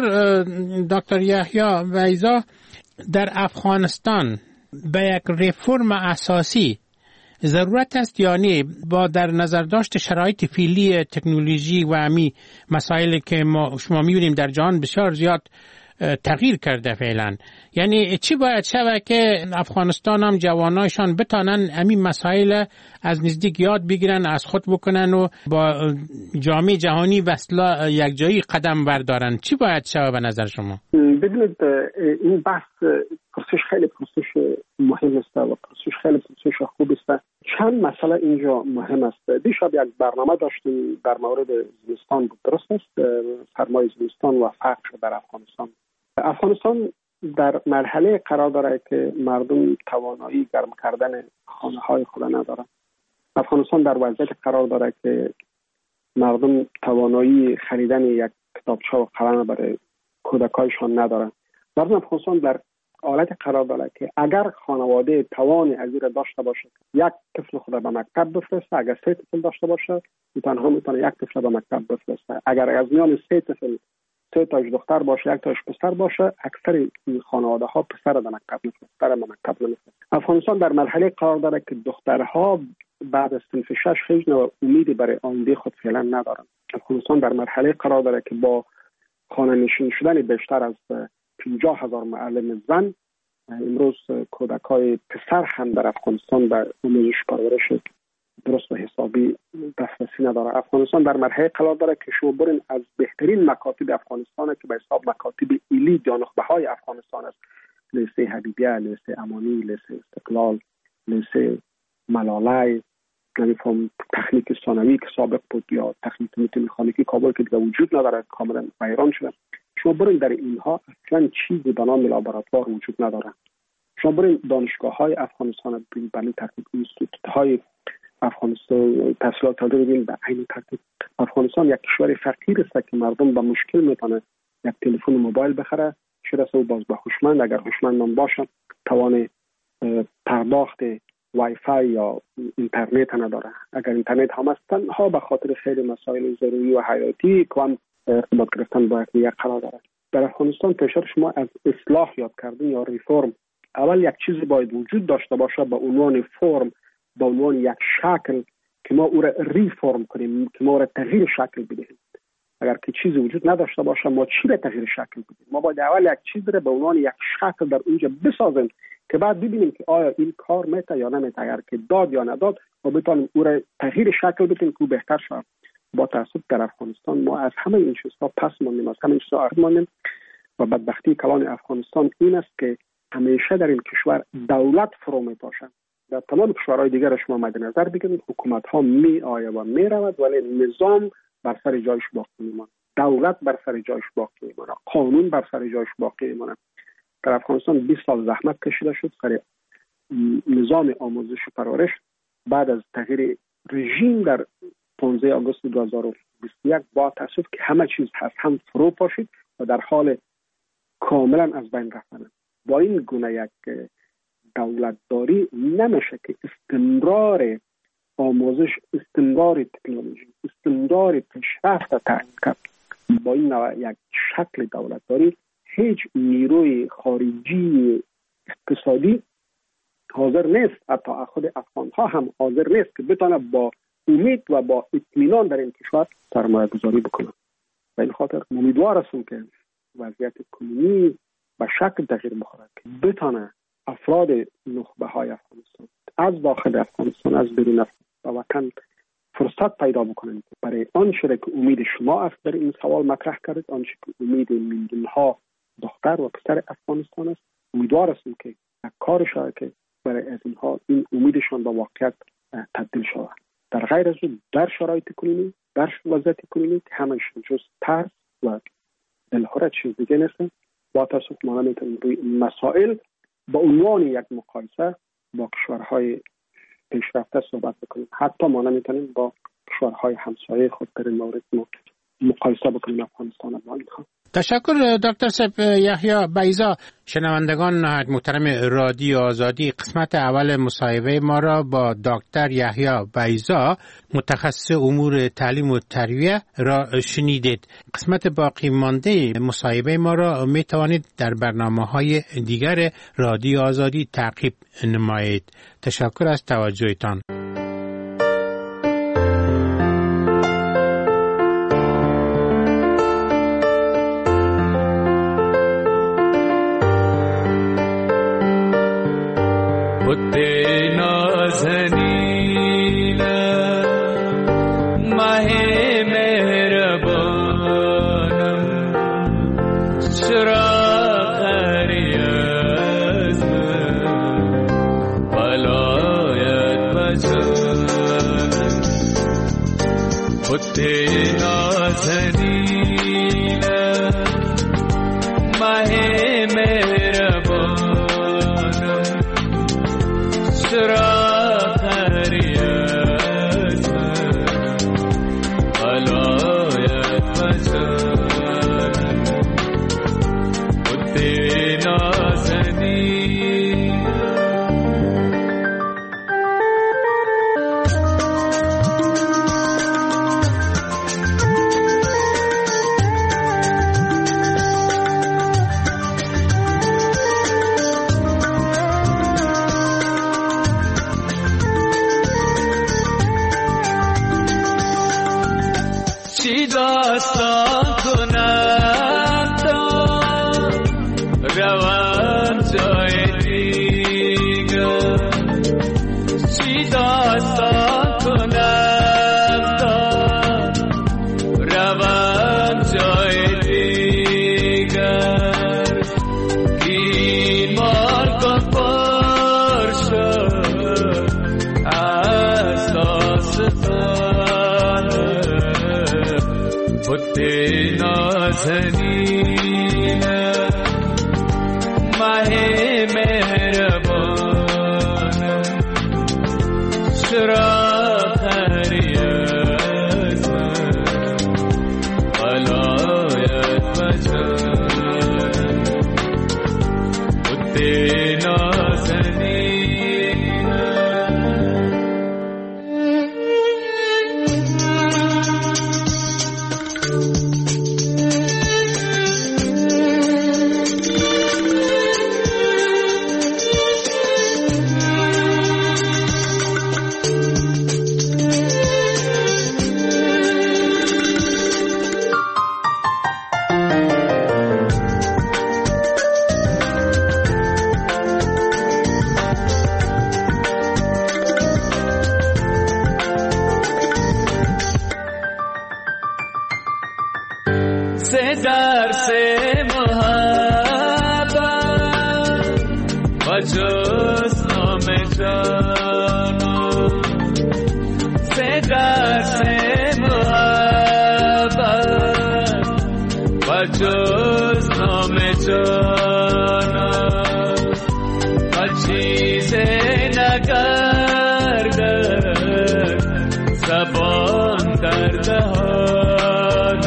دکتر یحیی ویزا. در افغانستان به یک ریفرم اساسی ضرورت است یا نه، با در نظر داشت شرایط فعلی تکنولوژی و امی مسائلی که شما می‌بینیم در جهان بسیار زیاد تغییر کرده فعلا، یعنی چی باید شود که افغانستان هم جوانایشان بتانن همین مسائل از نزدیک یاد بگیرن، از خود بکنن و با جامعه جهانی وصله یک جایی قدم بردارن؟ چی باید شود به نظر شما؟ ببینید این بحث پرسش خیلی پرسش مهم است و پرسش خیلی پرسش خوب است. چند مسئله اینجا مهم است. دیشب یک برنامه داشتیم در مورد زمستان بود، درست است؟ سرمای زمستان و فقر در افغانستان. افغانستان در مرحله قرار داره که مردم توانایی گرم کردن خانه های خود ندارن. افغانستان در وضعیت قرار داره که مردم توانایی خریدن یک کتابچه و قلم برای کودکایشان ندارن. مردم افغانستان در حالت قرار داره که اگر خانواده توان از این داشته باشه یک طفل خود به مکتب بفرسته، اگر 3 طفل داشته باشه میتونه یک طفل به مکتب بفرسته. اگر از میان 3 طفل 3 تاش دختر باشه 1 تاش پسر باشه، اکثر این خانواده ها پسر به مکتب نمیفرستن. افغانستان در مرحله قرار داره که دخترها بعد از صنف 6 هیچ نوع امیدی برای آینده خود فعلا ندارن. افغانستان در مرحله قرار داره که با خانه نشین شدن بیشتر از 50,000 معلم زن، امروز کودکای پسر هم در افغانستان به آموزش پرورش درست و حسابی دسترسی نداره. افغانستان در مرحله قرار داره که شما برین از بهترین مکاتب افغانستان که به حساب مکاتب ایلی یا نخبه‌های افغانستان است، لیسه حبیبیه، لیسه امانی، لیسه استقلال، لیسه ملاله، یعنی تکنیک ثانوی که سابق بود یا تکنیک مکانیکی کابل که دیگه وجود نداره، کاملا ویران شده. شما برین در اینها اصلا چیزی به نام لابراتوار وجود نداره. شما برین دانشگاه‌های افغانستان ببینید، به این ترتیب اینستیتوت‌های افغانستان تحصیلات تازه ببینید به این ترتیب. افغانستان یک کشور فقیر است که مردم با مشکل میتونه یک تلفن موبایل بخره، چه رسه و باز به هوشمند، اگر هوشمند نباشه توان پرداخت وای فای یا اینترنت نداره. اگر اینترنت هم است تنها به خاطر خیلی مسائل ضروری و حیاتی که هم ارتباط گرفتن با یک قرار داره. در افغانستان پیشتر شما از اصلاح یاد کردن یا ریفرم، اول یک چیزی باید وجود داشته باشه به عنوان فرم، به عنوان یک شکل که ما او را ریفرم کنیم، که ما او را تغییر شکل بدهیم. اگر که چیزی وجود نداشته باشه ما چی را تغییر شکل بدیم؟ ما باید اول یک چیز را به عنوان یک شکل در اونجا بسازیم که بعد ببینیم که آیا این کار میته یا نمیته. اگر که داد یا نداد ما بتونیم او را تغییر شکل بدیم که بهتر شود. با تاسف در افغانستان ما از همه این چیزها پس ماندیم، از همه این چیزها عقب ماندیم و بدبختی کلان افغانستان این است که همیشه در این کشور دولت فرو میپاشه. در تمام کشورهای دیگر شما مد نظر بگیرید حکومت ها می آید و می رود ولی نظام بر سر جایش باقی میماند، دولت بر سر جایش باقی میماند، قانون بر سر جایش باقی میماند. در افغانستان 20 سال زحمت کشیده شد سر نظام آموزش و پرورش. بعد از تغییر رژیم در 15 آگوست 2021 با تاسف که همه چیز هست هم فرو پاشید و در حال کاملا از بین رفتن. با این گونه یک دولتداری نمیشه که استمرار آموزش، استمرار تکنولوژی، استمرار پیشرفت تعیین کرد. با این نوع یک شکل دولتداری هیچ نیروی خارجی اقتصادی حاضر نیست، حتی خود افغان ها هم حاضر نیست که بتونه با امید و با اطمینان در این کشور سرمایه گذاری بکنه. و این خاطر امیدوار هستم که وضعیت کنونی به شکل تغییر بخوره که بتونه افراد نخبه های افغانستان از داخل افغانستان از بیرون افغانستان و وطن فرصت پیدا بکنند برای آنچه که امید شما است در این سوال مطرح کردید، آنچه که امید میلیون ها دختر و پسر افغانستان است. امیدوار هستم که کار شود که برای از اینها این امیدشان به واقعیت تبدیل شود. در غیر از اون در شرایط کنونی، در وضعیت کنونی که همش جز ترس و دلهره چیز دیگه نیست، با تاسف ما نمیتونیم روی مسائل با عنوان یک مقایسه با کشورهای پیشرفته صحبت بکنیم. حتی ما نمیتونیم با کشورهای همسایه خود در این مورد مقایسه بکنیم افغانستان با اینها. تشکر دکتر صاحب یحیی بیضا. شنوندگان محترم رادیو آزادی، قسمت اول مصاحبه ما را با دکتر یحیی بیضا متخصص امور تعلیم و تربیت را شنیدید. قسمت باقی مانده مصاحبه ما را می توانید در برنامه‌های دیگر رادیو آزادی تعقیب نمایید. تشکر از توجهتان.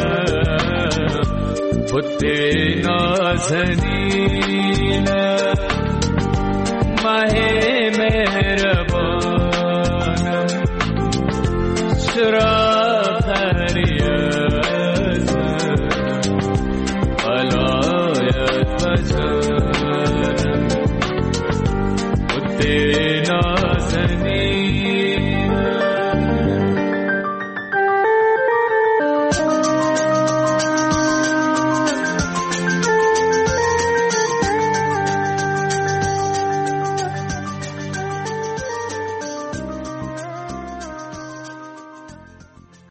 नाज़नीन